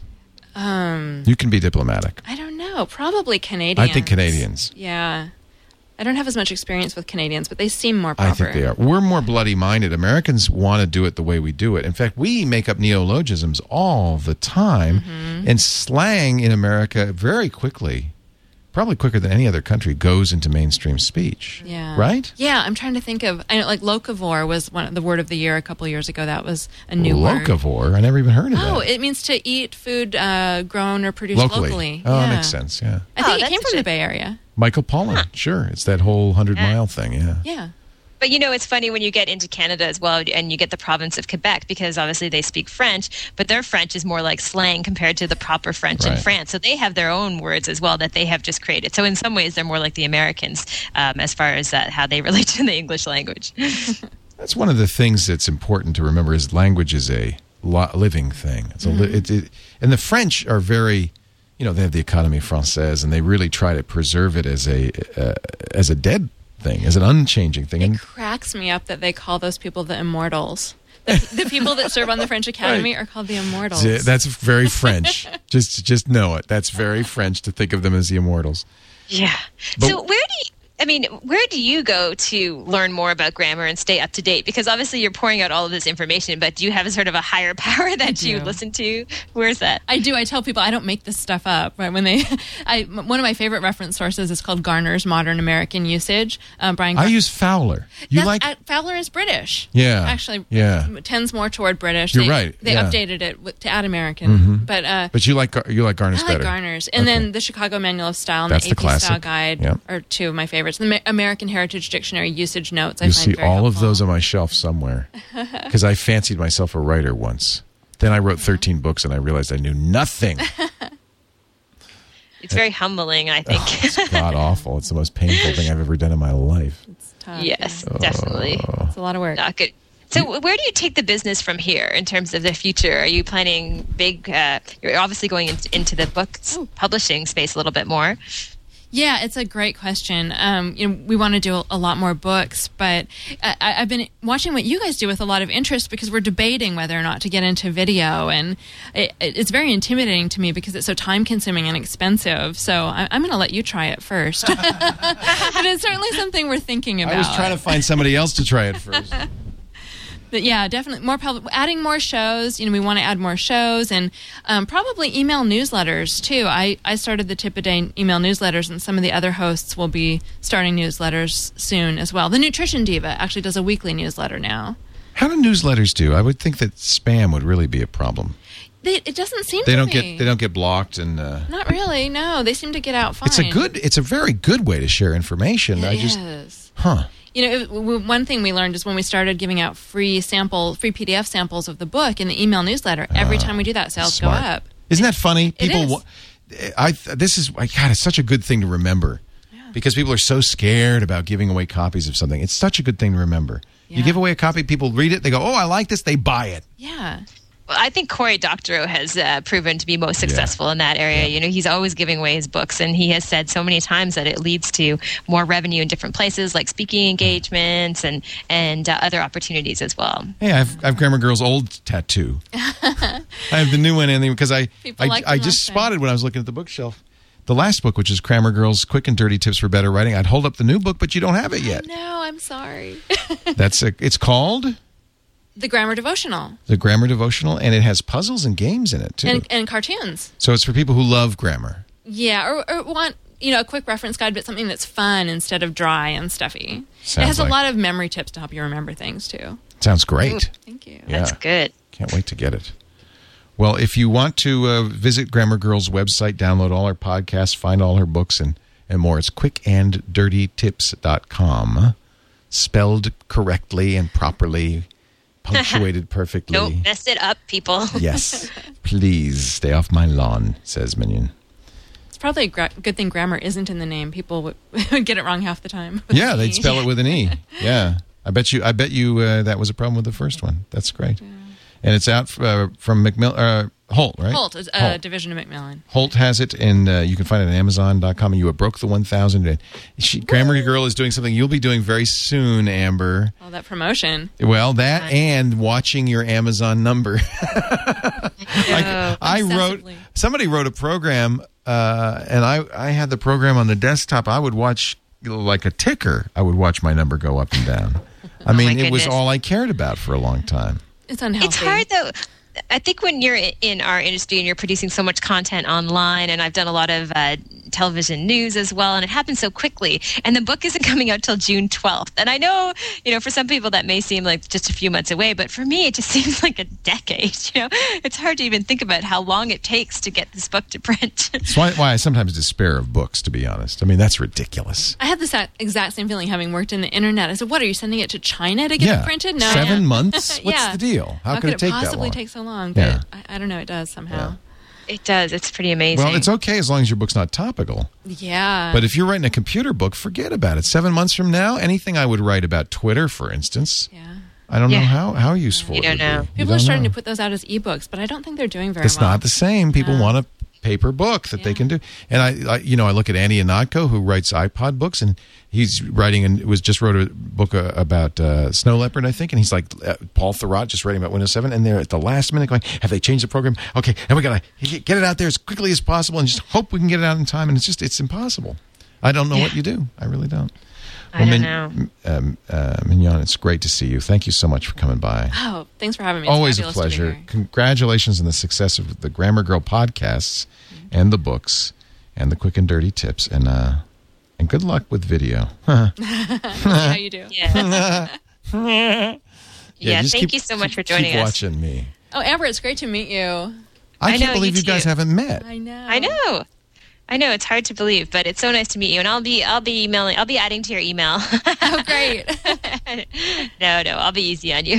Um, You can be diplomatic. I don't know. Probably Canadians. I think Canadians. Yeah. I don't have as much experience with Canadians, but they seem more proper. I think they are. We're more bloody-minded. Americans want to do it the way we do it. In fact, we make up neologisms all the time, Mm-hmm. and slang in America very quickly, probably quicker than any other country, goes into mainstream speech. Yeah. Right? Yeah, I'm trying to think of, I know, like locavore was one the word of the year a couple years ago. That was a new word. Locavore. I never even heard of Oh, that. it means to eat food uh, grown or produced locally. locally. Oh, yeah. that makes sense, yeah. I Oh, think it that's came from a- the Bay Area. Michael Pollan, sure. It's that whole hundred-mile thing, yeah. Yeah. But you know, it's funny when you get into Canada as well, and you get the province of Quebec, because obviously they speak French, but their French is more like slang compared to the proper French in Right. France. So they have their own words as well that they have just created. So in some ways, they're more like the Americans um, as far as uh, how they relate to the English language. That's one of the things that's important to remember is language is a lo- living thing. It's a li- it, it, and the French are very, you know, they have the Académie Française, and they really try to preserve it as a uh, as a dead thing, as an unchanging thing. It And cracks me up that they call those people the immortals. The, the people that serve on the French Academy Right. are called the immortals. Yeah, that's very French. just just know it. That's very French to think of them as the immortals. Yeah. But- so where do you, I mean, where do you go to learn more about grammar and stay up to date? Because obviously you're pouring out all of this information, but do you have a sort of a higher power that you do. listen to? Where's that? I do. I tell people I don't make this stuff up. Right when they, I one of my favorite reference sources is called Garner's Modern American Usage. Um, Brian. I Gar- use Fowler. You That's, like? uh, Fowler is British. Yeah. Actually, Yeah. it tends more toward British. You're they, right, They yeah. updated it with, to add American, but uh, but you like Gar- you like Garner's I like better. Garner's. And Okay. then the Chicago Manual of Style and That's the the A P Style classic. Guide Yep. are two of my favorites. The Ma- American Heritage Dictionary usage notes. I You find see very all of helpful. those on my shelf somewhere because I fancied myself a writer once. Then I wrote thirteen books and I realized I knew nothing. It's very humbling, I think. It's god awful. It's the most painful thing I've ever done in my life. It's tough. Yes, Oh. definitely. It's a lot of work. Not good. So where do you take the business from here in terms of the future? Are you planning big, uh, you're obviously going in, into the book Oh. publishing space a little bit more. Yeah, it's a great question. Um, you know, we want to do a, a lot more books, but I, I've been watching what you guys do with a lot of interest because we're debating whether or not to get into video, and it, it's very intimidating to me because it's so time-consuming and expensive. So I, I'm going to let you try it first. But it's certainly something we're thinking about. I was trying to find somebody else to try it first. But yeah, definitely more public, adding more shows. You know, we want to add more shows and um, probably email newsletters too. I, I started the Tip a Day email newsletters, and some of the other hosts will be starting newsletters soon as well. The Nutrition Diva actually does a weekly newsletter now. How do newsletters do? I would think that spam would really be a problem. They, it doesn't seem they to don't be. get they don't get blocked and. Uh, Not really. No, they seem to get out fine. It's a good. It's a very good way to share information. It I just. is. Huh. You know, it, w- one thing we learned is when we started giving out free sample, free P D F samples of the book in the email newsletter. Every time we do that, sales Smart. go up. Isn't that funny? People, is. wa- I this is God. It's such a good thing to remember, Yeah. because people are so scared about giving away copies of something. It's such a good thing to remember. You Yeah. give away a copy, people read it, they go, "Oh, I like this," they buy it. Yeah. Well, I think Cory Doctorow has uh, proven to be most successful in that area. You know, he's always giving away his books, and he has said so many times that it leads to more revenue in different places, like speaking engagements and and uh, other opportunities as well. Hey, I've, I've Grammar Girl's old tattoo. I have the new one in because I People I, liked I them just last time. spotted when I was looking at the bookshelf. The last book, which is Grammar Girl's Quick and Dirty Tips for Better Writing. I'd hold up the new book, but you don't have it yet. No, I'm sorry. That's a, it's called The Grammar Devotional The Grammar Devotional, and it has puzzles and games in it too. and, and cartoons. So it's for people who love grammar. Yeah, or, or want, you know, a quick reference guide, but something that's fun instead of dry and stuffy. Sounds it has like- a lot of memory tips to help you remember things, too. Sounds great. Thank you. Yeah. That's good. Can't wait to get it. Well, if you want to uh, visit Grammar Girl's website, download all her podcasts, find all her books, and, and more, it's quick and dirty tips dot com. Spelled correctly and properly, punctuated perfectly. Don't mess it up, people. Yes. Please stay off my lawn, says Minion. It's probably a gra- good thing grammar isn't in the name. People would, would get it wrong half the time. with Yeah, the they'd E. spell it with an E. Yeah. I bet you I bet you uh, that was a problem with the first one. That's great. And it's out uh, from Macmillan, uh, Holt, right? Holt, is a Holt. division of Macmillan. Holt has it, and uh, you can find it on Amazon dot com. And you have broke the one thousand. And she, Grammar Girl is doing something you'll be doing very soon, Amber. All that promotion. Well, that and watching your Amazon number. I, I wrote, Obsessively. somebody wrote a program, uh, and I, I had the program on the desktop. I would watch, you know, like a ticker, I would watch my number go up and down. I mean, it was goodness. all I cared about for a long time. It's unhealthy. It's hard though. I think when you're in our industry and you're producing so much content online, and I've done a lot of uh, television news as well, and it happens so quickly, and the book isn't coming out till June twelfth. And I know, you know, for some people that may seem like just a few months away, but for me, it just seems like a decade. You know, it's hard to even think about how long it takes to get this book to print. That's why, why I sometimes despair of books, to be honest. I mean, that's ridiculous. I had this a- exact same feeling having worked in the internet. I said, what, are you sending it to China to get Yeah. it printed? No. Seven months? What's Yeah. the deal? How, How could it take that possibly long? take so long? But Yeah. I, I don't know. It does somehow. It does. It's pretty amazing. Well, it's okay as long as your book's not topical. Yeah. But if you're writing a computer book, forget about it. Seven months from now, anything I would write about Twitter, for instance, yeah. I don't know Yeah. how, how useful You it don't would know. be. You People are don't starting know. to put those out as ebooks, but I don't think they're doing very It's well. not the same. People No. want a paper book that they Yeah. can do. And I, I, you know, I look at Andy Ihnatko, who writes iPod books, and he's writing and was just wrote a book uh, about uh, Snow Leopard, I think. And he's like uh, Paul Thurrott, just writing about Windows seven, and they're at the last minute going, "Have they changed the program? Okay, and we gotta get it out there as quickly as possible, and just hope we can get it out in time." And it's just, it's impossible. I don't know what you do. I really don't. I don't Min- know. Um, uh, Mignon, it's great to see you. Thank you so much for coming by. Oh, thanks for having me. It's Always a fabulous to be pleasure. here. Congratulations on the success of the Grammar Girl podcasts and the books and the quick and dirty tips. And uh, and good luck with video. See how you do. Yeah. Yeah, yeah. just Thank keep- you so much for keep- joining keep us. watching me. Oh, Amber, it's great to meet you. I, I can't know, believe you you guys too. haven't met. I know. I know. I know it's hard to believe, but it's so nice to meet you. And I'll be, I'll be emailing, I'll be adding to your email. Oh, great. no, no, I'll be easy on you.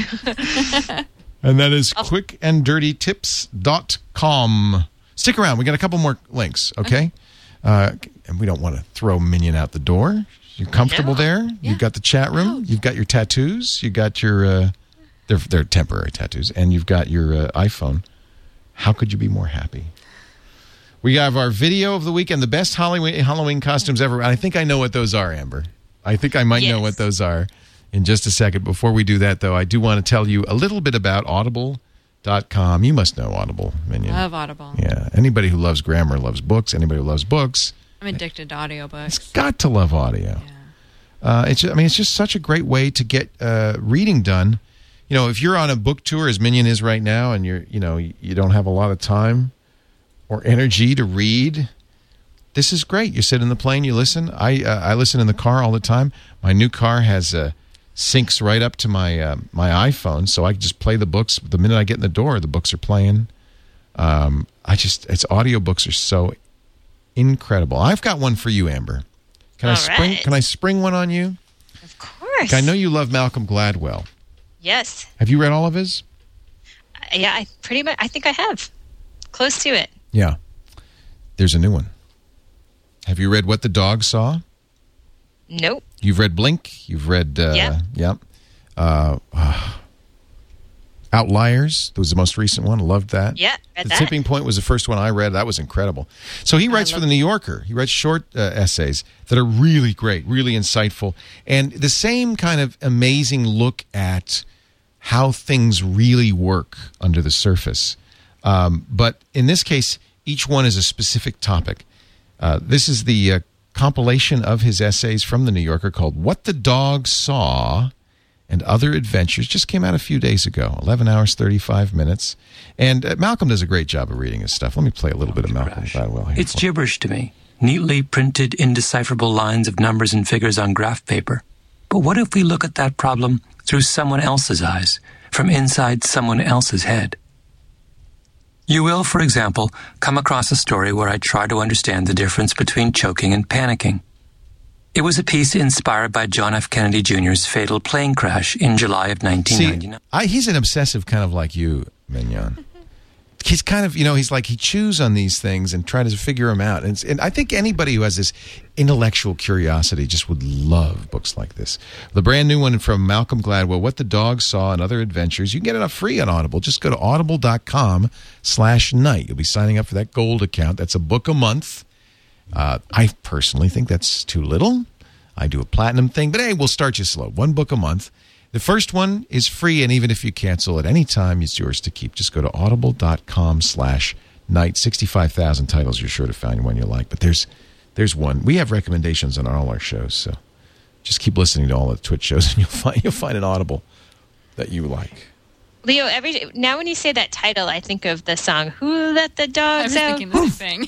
And that is quick and dirty tips dot com. Stick around. We got a couple more links, okay? Uh, and we don't want to throw Minion out the door. You're comfortable No. there. You've got the chat room. You've got your tattoos. You've got your, uh, they're, they're temporary tattoos. And you've got your uh, iPhone. How could you be more happy? We have our video of the week and the best Halloween, Halloween costumes ever. I think I know what those are, Amber. I think I might Yes. know what those are in just a second. Before we do that, though, I do want to tell you a little bit about audible dot com. You must know Audible, Minion. Love Audible. Yeah. Anybody who loves grammar loves books. Anybody who loves books I'm addicted to audiobooks. has got to love audio. Yeah. Uh, it's, I mean, it's just such a great way to get uh, reading done. You know, if you're on a book tour, as Minion is right now, and you're, you know, you don't have a lot of time or energy to read, this is great. You sit in the plane, you listen. I uh, I listen in the car all the time. My new car has uh, syncs right up to my uh, my iPhone, so I can just play the books. The minute I get in the door, the books are playing. Um, I just, it's audiobooks are so incredible. I've got one for you, Amber. Can I All spring? right. Can I spring one on you? Of course. I know you love Malcolm Gladwell. Yes. Have you read all of his? Uh, Yeah, I pretty much, I think I have. Close to it. Yeah. There's a new one. Have you read What the Dog Saw? Nope. You've read Blink. You've read, uh, Yeah. yeah. Uh, uh, Outliers. That was the most recent one. I loved that. Yeah, read The that. Tipping Point was the first one I read. That was incredible. So he writes for the New Yorker. He writes short uh, essays that are really great, really insightful, and the same kind of amazing look at how things really work under the surface. Um, but in this case, each one is a specific topic. Uh, this is the uh, compilation of his essays from the New Yorker called What the Dog Saw and Other Adventures. Just came out a few days ago. eleven hours, thirty-five minutes. And uh, Malcolm does a great job of reading his stuff. Let me play a little bit of Malcolm Gladwell here. It's gibberish to me. Neatly printed, indecipherable lines of numbers and figures on graph paper. But what if we look at that problem through someone else's eyes, from inside someone else's head? You will, for example, come across a story where I try to understand the difference between choking and panicking. It was a piece inspired by John F. Kennedy Junior's fatal plane crash in July of nineteen ninety-nine. See, I, he's an obsessive kind of like you, Mignon. He's kind of, you know, he's like, he chews on these things and tries to figure them out. And, and I think anybody who has this intellectual curiosity just would love books like this. The brand new one from Malcolm Gladwell, What the Dog Saw and Other Adventures. You can get it free on Audible. Just go to audible.com slash night. You'll be signing up for that gold account. That's a book a month. Uh, I personally think that's too little. I do a platinum thing, but hey, we'll start you slow. One book a month. The first one is free, and even if you cancel at any time, it's yours to keep. Just go to audible.com slash night. sixty-five thousand titles. You're sure to find one you like. But there's there's one. We have recommendations on all our shows, so just keep listening to all the Twitch shows, and you'll find you'll find an Audible that you like. Leo, every now when you say that title, I think of the song "Who Let the I Dogs was Out." thinking the same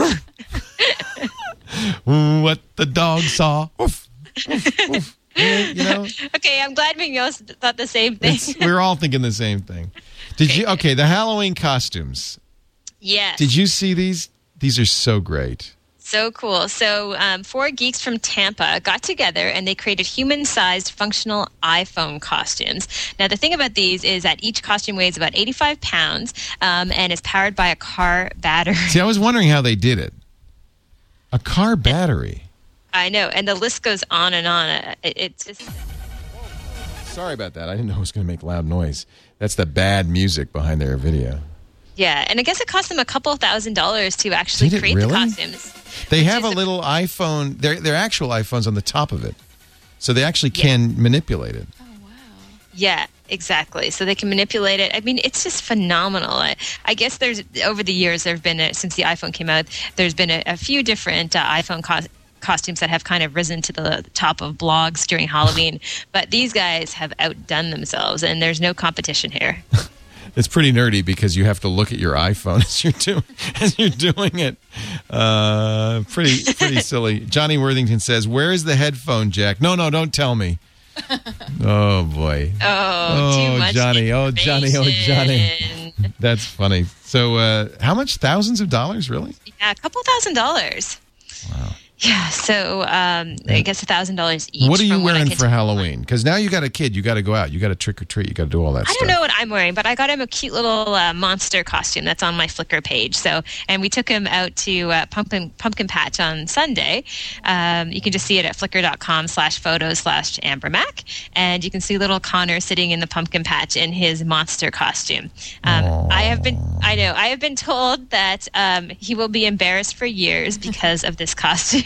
thing. What the dog saw. Oof, oof, oof. You know, Okay, I'm glad Mignon thought the same thing. it's, we're all thinking the same thing. Did you? Okay, the Halloween costumes. Yes. Did you see these? These are so great. So cool. So um, four geeks from Tampa got together and they created human-sized functional iPhone costumes. Now, the thing about these is that each costume weighs about eighty-five pounds um, and is powered by a car battery. See, I was wondering how they did it. A car battery. I know, and the list goes on and on. It, it's just... Sorry about that. I didn't know it was going to make loud noise. That's the bad music behind their video. Yeah, and I guess it cost them a couple thousand dollars to actually Did it create really? the costumes. They have a is a- little iPhone. They're, they're actual iPhones on the top of it. So they actually can manipulate it. Yeah, exactly. So they can manipulate it. I mean, it's just phenomenal. I, I guess there's over the years there have been a, since the iPhone came out, there's been a, a few different uh, iPhone cos- costumes that have kind of risen to the top of blogs during Halloween. But these guys have outdone themselves, and there's no competition here. It's pretty nerdy because you have to look at your iPhone as you're doing as you're doing it. Uh, pretty pretty silly. Johnny Worthington says, "Where is the headphone jack?" No, no, don't tell me. Oh boy. Oh, too much Johnny. Oh, Johnny. Oh, Johnny. information. That's funny. So, uh, how much? Thousands of dollars, really? Yeah, a couple thousand dollars. Wow. Yeah, so um, I guess a thousand dollars each. What are you from what I wearing can for tell. Halloween? Because now you got a kid, you got to go out, you got to trick or treat, you got to do all that I stuff. don't know what I'm wearing, but I got him a cute little uh, monster costume that's on my Flickr page. So, and we took him out to uh, Pumpkin Pumpkin Patch on Sunday. Um, you can just see it at flickr.com slash photos slash Ambermac, and you can see little Connor sitting in the pumpkin patch in his monster costume. Um, I have been, I know, I have been told that um, he will be embarrassed for years because of this costume.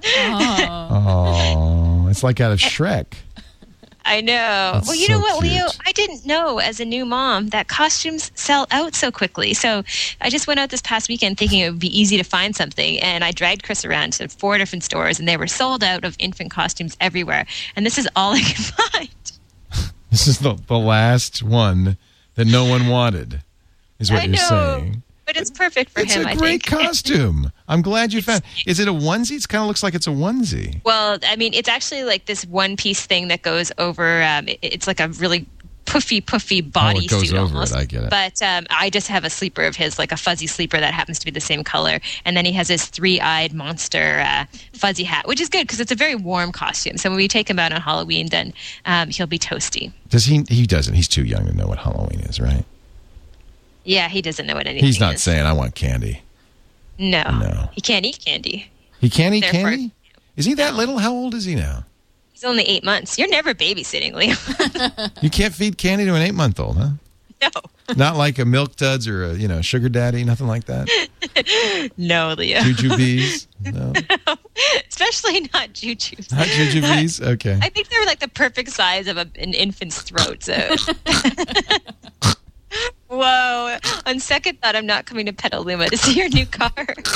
Oh, it's like out of Shrek. I know. That's well, you so know what, cute. Leo? I didn't know as a new mom that costumes sell out so quickly. So I just went out this past weekend thinking it would be easy to find something, and I dragged Chris around to four different stores, and they were sold out of infant costumes everywhere. And this is all I could find. This is the, the last one that no one wanted, is what I you're know. saying. But it's perfect for It's him, a I great think. costume. I'm glad you found. Is it a onesie? It kind of looks like it's a onesie. Well, I mean, it's actually like this one-piece thing that goes over. Um, it, it's like a really puffy, puffy body Oh, it goes suit over almost. it. I get it. But um, I just have a sleeper of his, like a fuzzy sleeper that happens to be the same color. And then he has his three-eyed monster uh, fuzzy hat, which is good because it's a very warm costume. So when we take him out on Halloween, then um, he'll be toasty. Does he? He doesn't. He's too young to know what Halloween is, right? Yeah, he doesn't know what anything He's not is. saying I want candy. No. No. He can't eat candy. He can't eat Therefore- candy? Is he that little? How old is he now? He's only eight months. You're never babysitting, Leo. You can't feed candy to an eight-month-old, huh? No. Not like a Milk Duds or a, you know, Sugar Daddy, nothing like that? No, Leo. Jujubes? No. Especially not jujubes. Not Jujubes? Okay. I think they're like the perfect size of a, an infant's throat. So. Whoa. On second thought, I'm not coming to Petaluma to see your new car.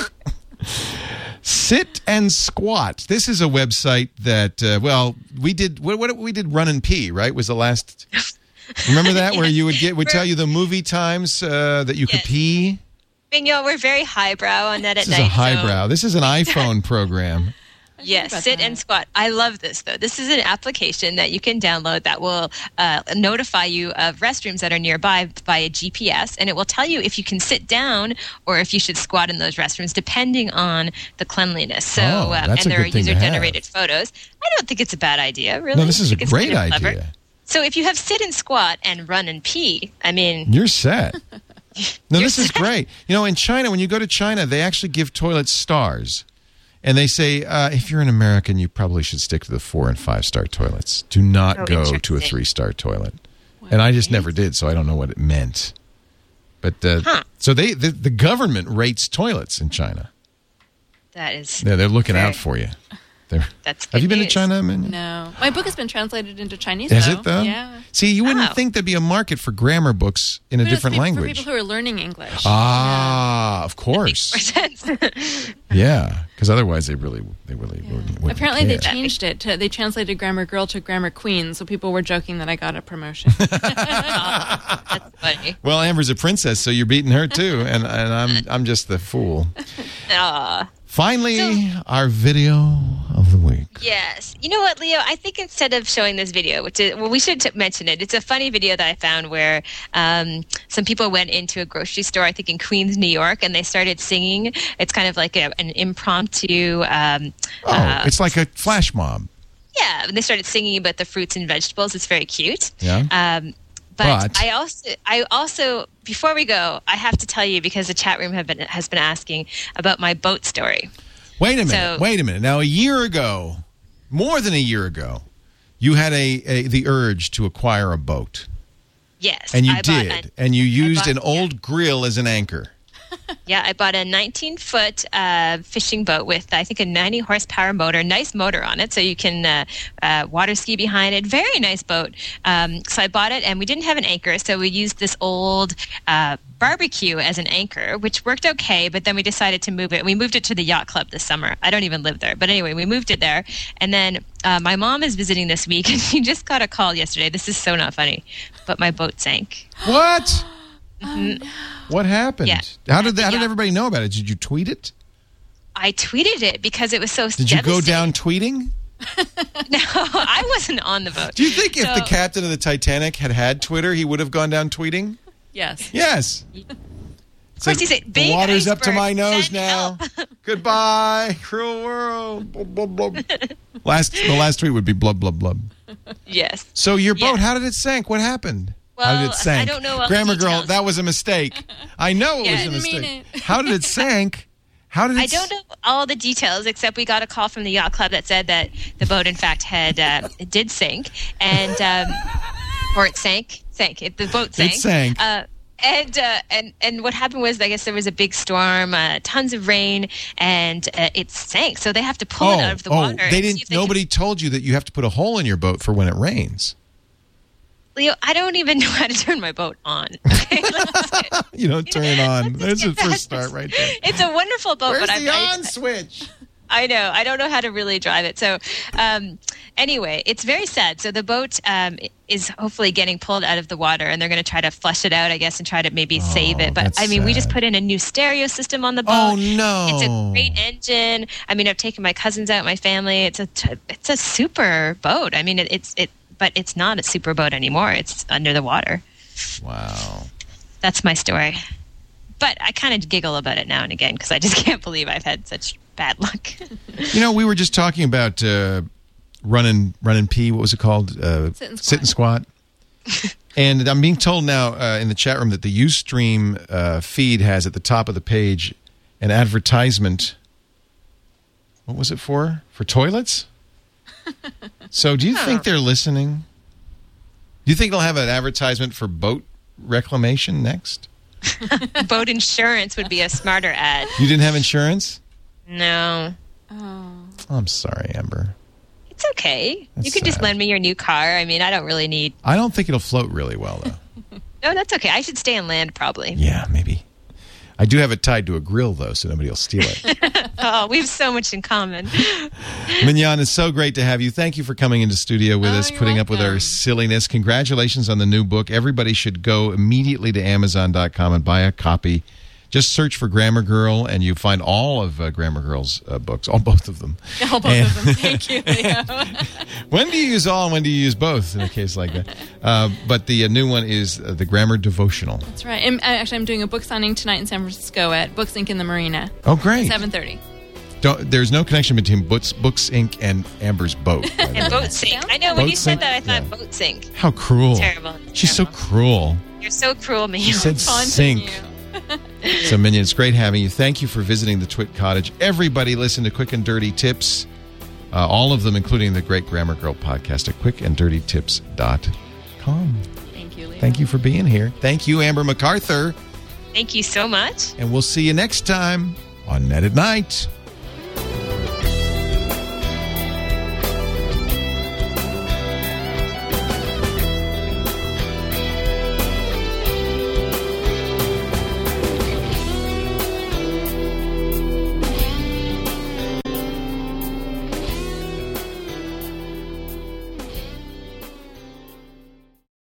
Sit and Squat. This is a website that, uh, well, we did, what, what we did Run and Pee, right? Was the last, remember that? Where you would get, would tell you the movie times uh, that you could Yes. pee? Bingo, we're very highbrow on that at This is night. a so- highbrow. This is an iPhone program. Yes, about Sit that. and Squat. I love this, though. This is an application that you can download that will uh, notify you of restrooms that are nearby via G P S, and it will tell you if you can sit down or if you should squat in those restrooms, depending on the cleanliness. So, Oh, um, that's and a there good are thing to user-generated photos. I don't think it's a bad idea, really. No, this is I a think it's great kind of clever. idea. So if you have Sit and Squat and Run and Pee, I mean, You're set. No, You're this is set. great. You know, in China, when you go to China, they actually give toilets stars. And they say, uh, if you're an American, you probably should stick to the four and five star toilets. Do not Oh, go to a interesting. three star toilet. And I just never did, so I don't know what it meant. But uh, Huh. so they the, the government rates toilets in China. that is Yeah, they're looking Very- out for you. They're, That's have you good been to news. China, Amanda? No. My book has been translated into Chinese, Is though. it though? Yeah. See, you wouldn't Oh. think there'd be a market for grammar books in a But it's different peop- language. For people who are learning English. Ah, of course. sense. Yeah, because otherwise they really, they really wouldn't. wouldn't Apparently, they care. changed it. To, they translated Grammar Girl to Grammar Queen, so people were joking that I got a promotion. That's funny. Well, Amber's a princess, so you're beating her too, and and I'm I'm just the fool. Aw. Finally, So- our video of the week. Yes. You know what, Leo? I think instead of showing this video, which is, well, we should t- mention it. It's a funny video that I found where um, some people went into a grocery store, I think in Queens, New York, and they started singing. It's kind of like a, an impromptu. Um, Oh, uh, it's like a flash mob. yeah, and they started singing about the fruits and vegetables. It's very cute. Yeah. Um, but, But- I also, I also, before we go, I have to tell you because the chat room have been has been asking about my boat story. Wait a minute. So- wait a minute. Now, a year ago, more than a year ago, you had a, a the urge to acquire a boat, Yes, and you I bought did, a- and you used bought- an old grill as an anchor. Yeah, I bought a nineteen foot uh, fishing boat with, I think, a ninety horsepower motor, nice motor on it, so you can uh, uh, water ski behind it. Very nice boat. Um, so I bought it, and we didn't have an anchor, so we used this old uh, barbecue as an anchor, which worked okay, but then we decided to move it. We moved it to the yacht club this summer. I don't even live there. But anyway, we moved it there. And then uh, my mom is visiting this week, and she just got a call yesterday. This is so not funny, but my boat sank. What? What happened? Yeah. How did how did Yeah. everybody know about it? Did you tweet it? I tweeted it because it was so Did you go devastating. down tweeting? No, I wasn't on the boat. Do you think if the So- captain of the Titanic had had Twitter, he would have gone down tweeting? yes. Yes. course he said, the big water's up to iceberg, my nose send now. help. Goodbye, cruel world. Blub, blub, blub. Last, the last tweet would be blub, blub, blub. Yes. So your boat, Yeah. how did it sink? What happened? Well, how did it sink? I don't know all the Grammar girl, details. that was a mistake. I know it Yeah. was a Didn't mean mistake. it. How did it sink? How did it I don't know all the details, except we got a call from the yacht club that said that the boat, in fact, had uh, it did sink, and um, or it sank, sank. It, the boat sank. It sank. Uh, and uh, and and what happened was, I guess there was a big storm, uh, tons of rain, and uh, it sank. So they have to pull Oh, it out of the oh, water. they and see didn't. if they can- Nobody told you that you have to put a hole in your boat for when it rains. Leo, I don't even know how to turn my boat on. Okay, Let's- You don't turn it on. There's the get that. first start right there. it's a wonderful boat, Where's but the I, on switch? I know. I don't know how to really drive it. So, um, anyway, it's very sad. So the boat um, is hopefully getting pulled out of the water, and they're going to try to flush it out, I guess, and try to maybe save it. But that's I mean, we just sad. put in a new stereo system on the boat. Oh, no. It's a great engine. I mean, I've taken my cousins out, my family. It's a t- it's a super boat. I mean, it, it's it, but it's not a super boat anymore. It's under the water. Wow. That's my story. But I kind of giggle about it now and again because I just can't believe I've had such bad luck. You know, we were just talking about uh, run and run and pee. What was it called? Uh, Sit and squat. Sit and squat. And I'm being told now uh, in the chat room that the Ustream uh, feed has at the top of the page an advertisement. What was it for? For toilets? So do you think they're listening? Do you think they'll have an advertisement for boat reclamation next? Boat insurance would be a smarter ad. You didn't have insurance? No. Oh. I'm sorry, Amber. It's okay. That's you could just sad. lend me your new car. I mean, I don't really need. I don't think it'll float really well, though. No, that's okay. I should stay on land probably. Yeah, maybe. I do have it tied to a grill, though, so nobody will steal it. Oh, we have so much in common. Mignon, it's so great to have you. Thank you for coming into studio with Oh, us, you're putting up with our welcome. silliness. Congratulations on the new book. Everybody should go immediately to amazon dot com and buy a copy. Just search for Grammar Girl, and you find all of uh, Grammar Girl's uh, books, all both of them. All both And- of them. Thank you, Leo. When do you use all and when do you use both in a case like that? Uh, but the uh, new one is uh, the Grammar Devotional. That's right. And, uh, actually, I'm doing a book signing tonight in San Francisco at Books Incorporated in the Marina. Oh, great. seven thirty. Don't, there's no connection between Books, Books Incorporated and Amber's boat. by the And way. boat sink. I know when Boat you sink? said that, I thought Yeah. boat sink. How cruel. Terrible. She's so Terrible. cruel. You're so cruel, me. She said Taunting sink. you. So, Minion, it's great having you. Thank you for visiting the Twit Cottage. Everybody listen to Quick and Dirty Tips. Uh, all of them, including the great Grammar Girl podcast at quick and dirty tips dot com. Thank you, Leo. Thank you for being here. Thank you, Amber MacArthur. Thank you so much. And we'll see you next time on Net at Night.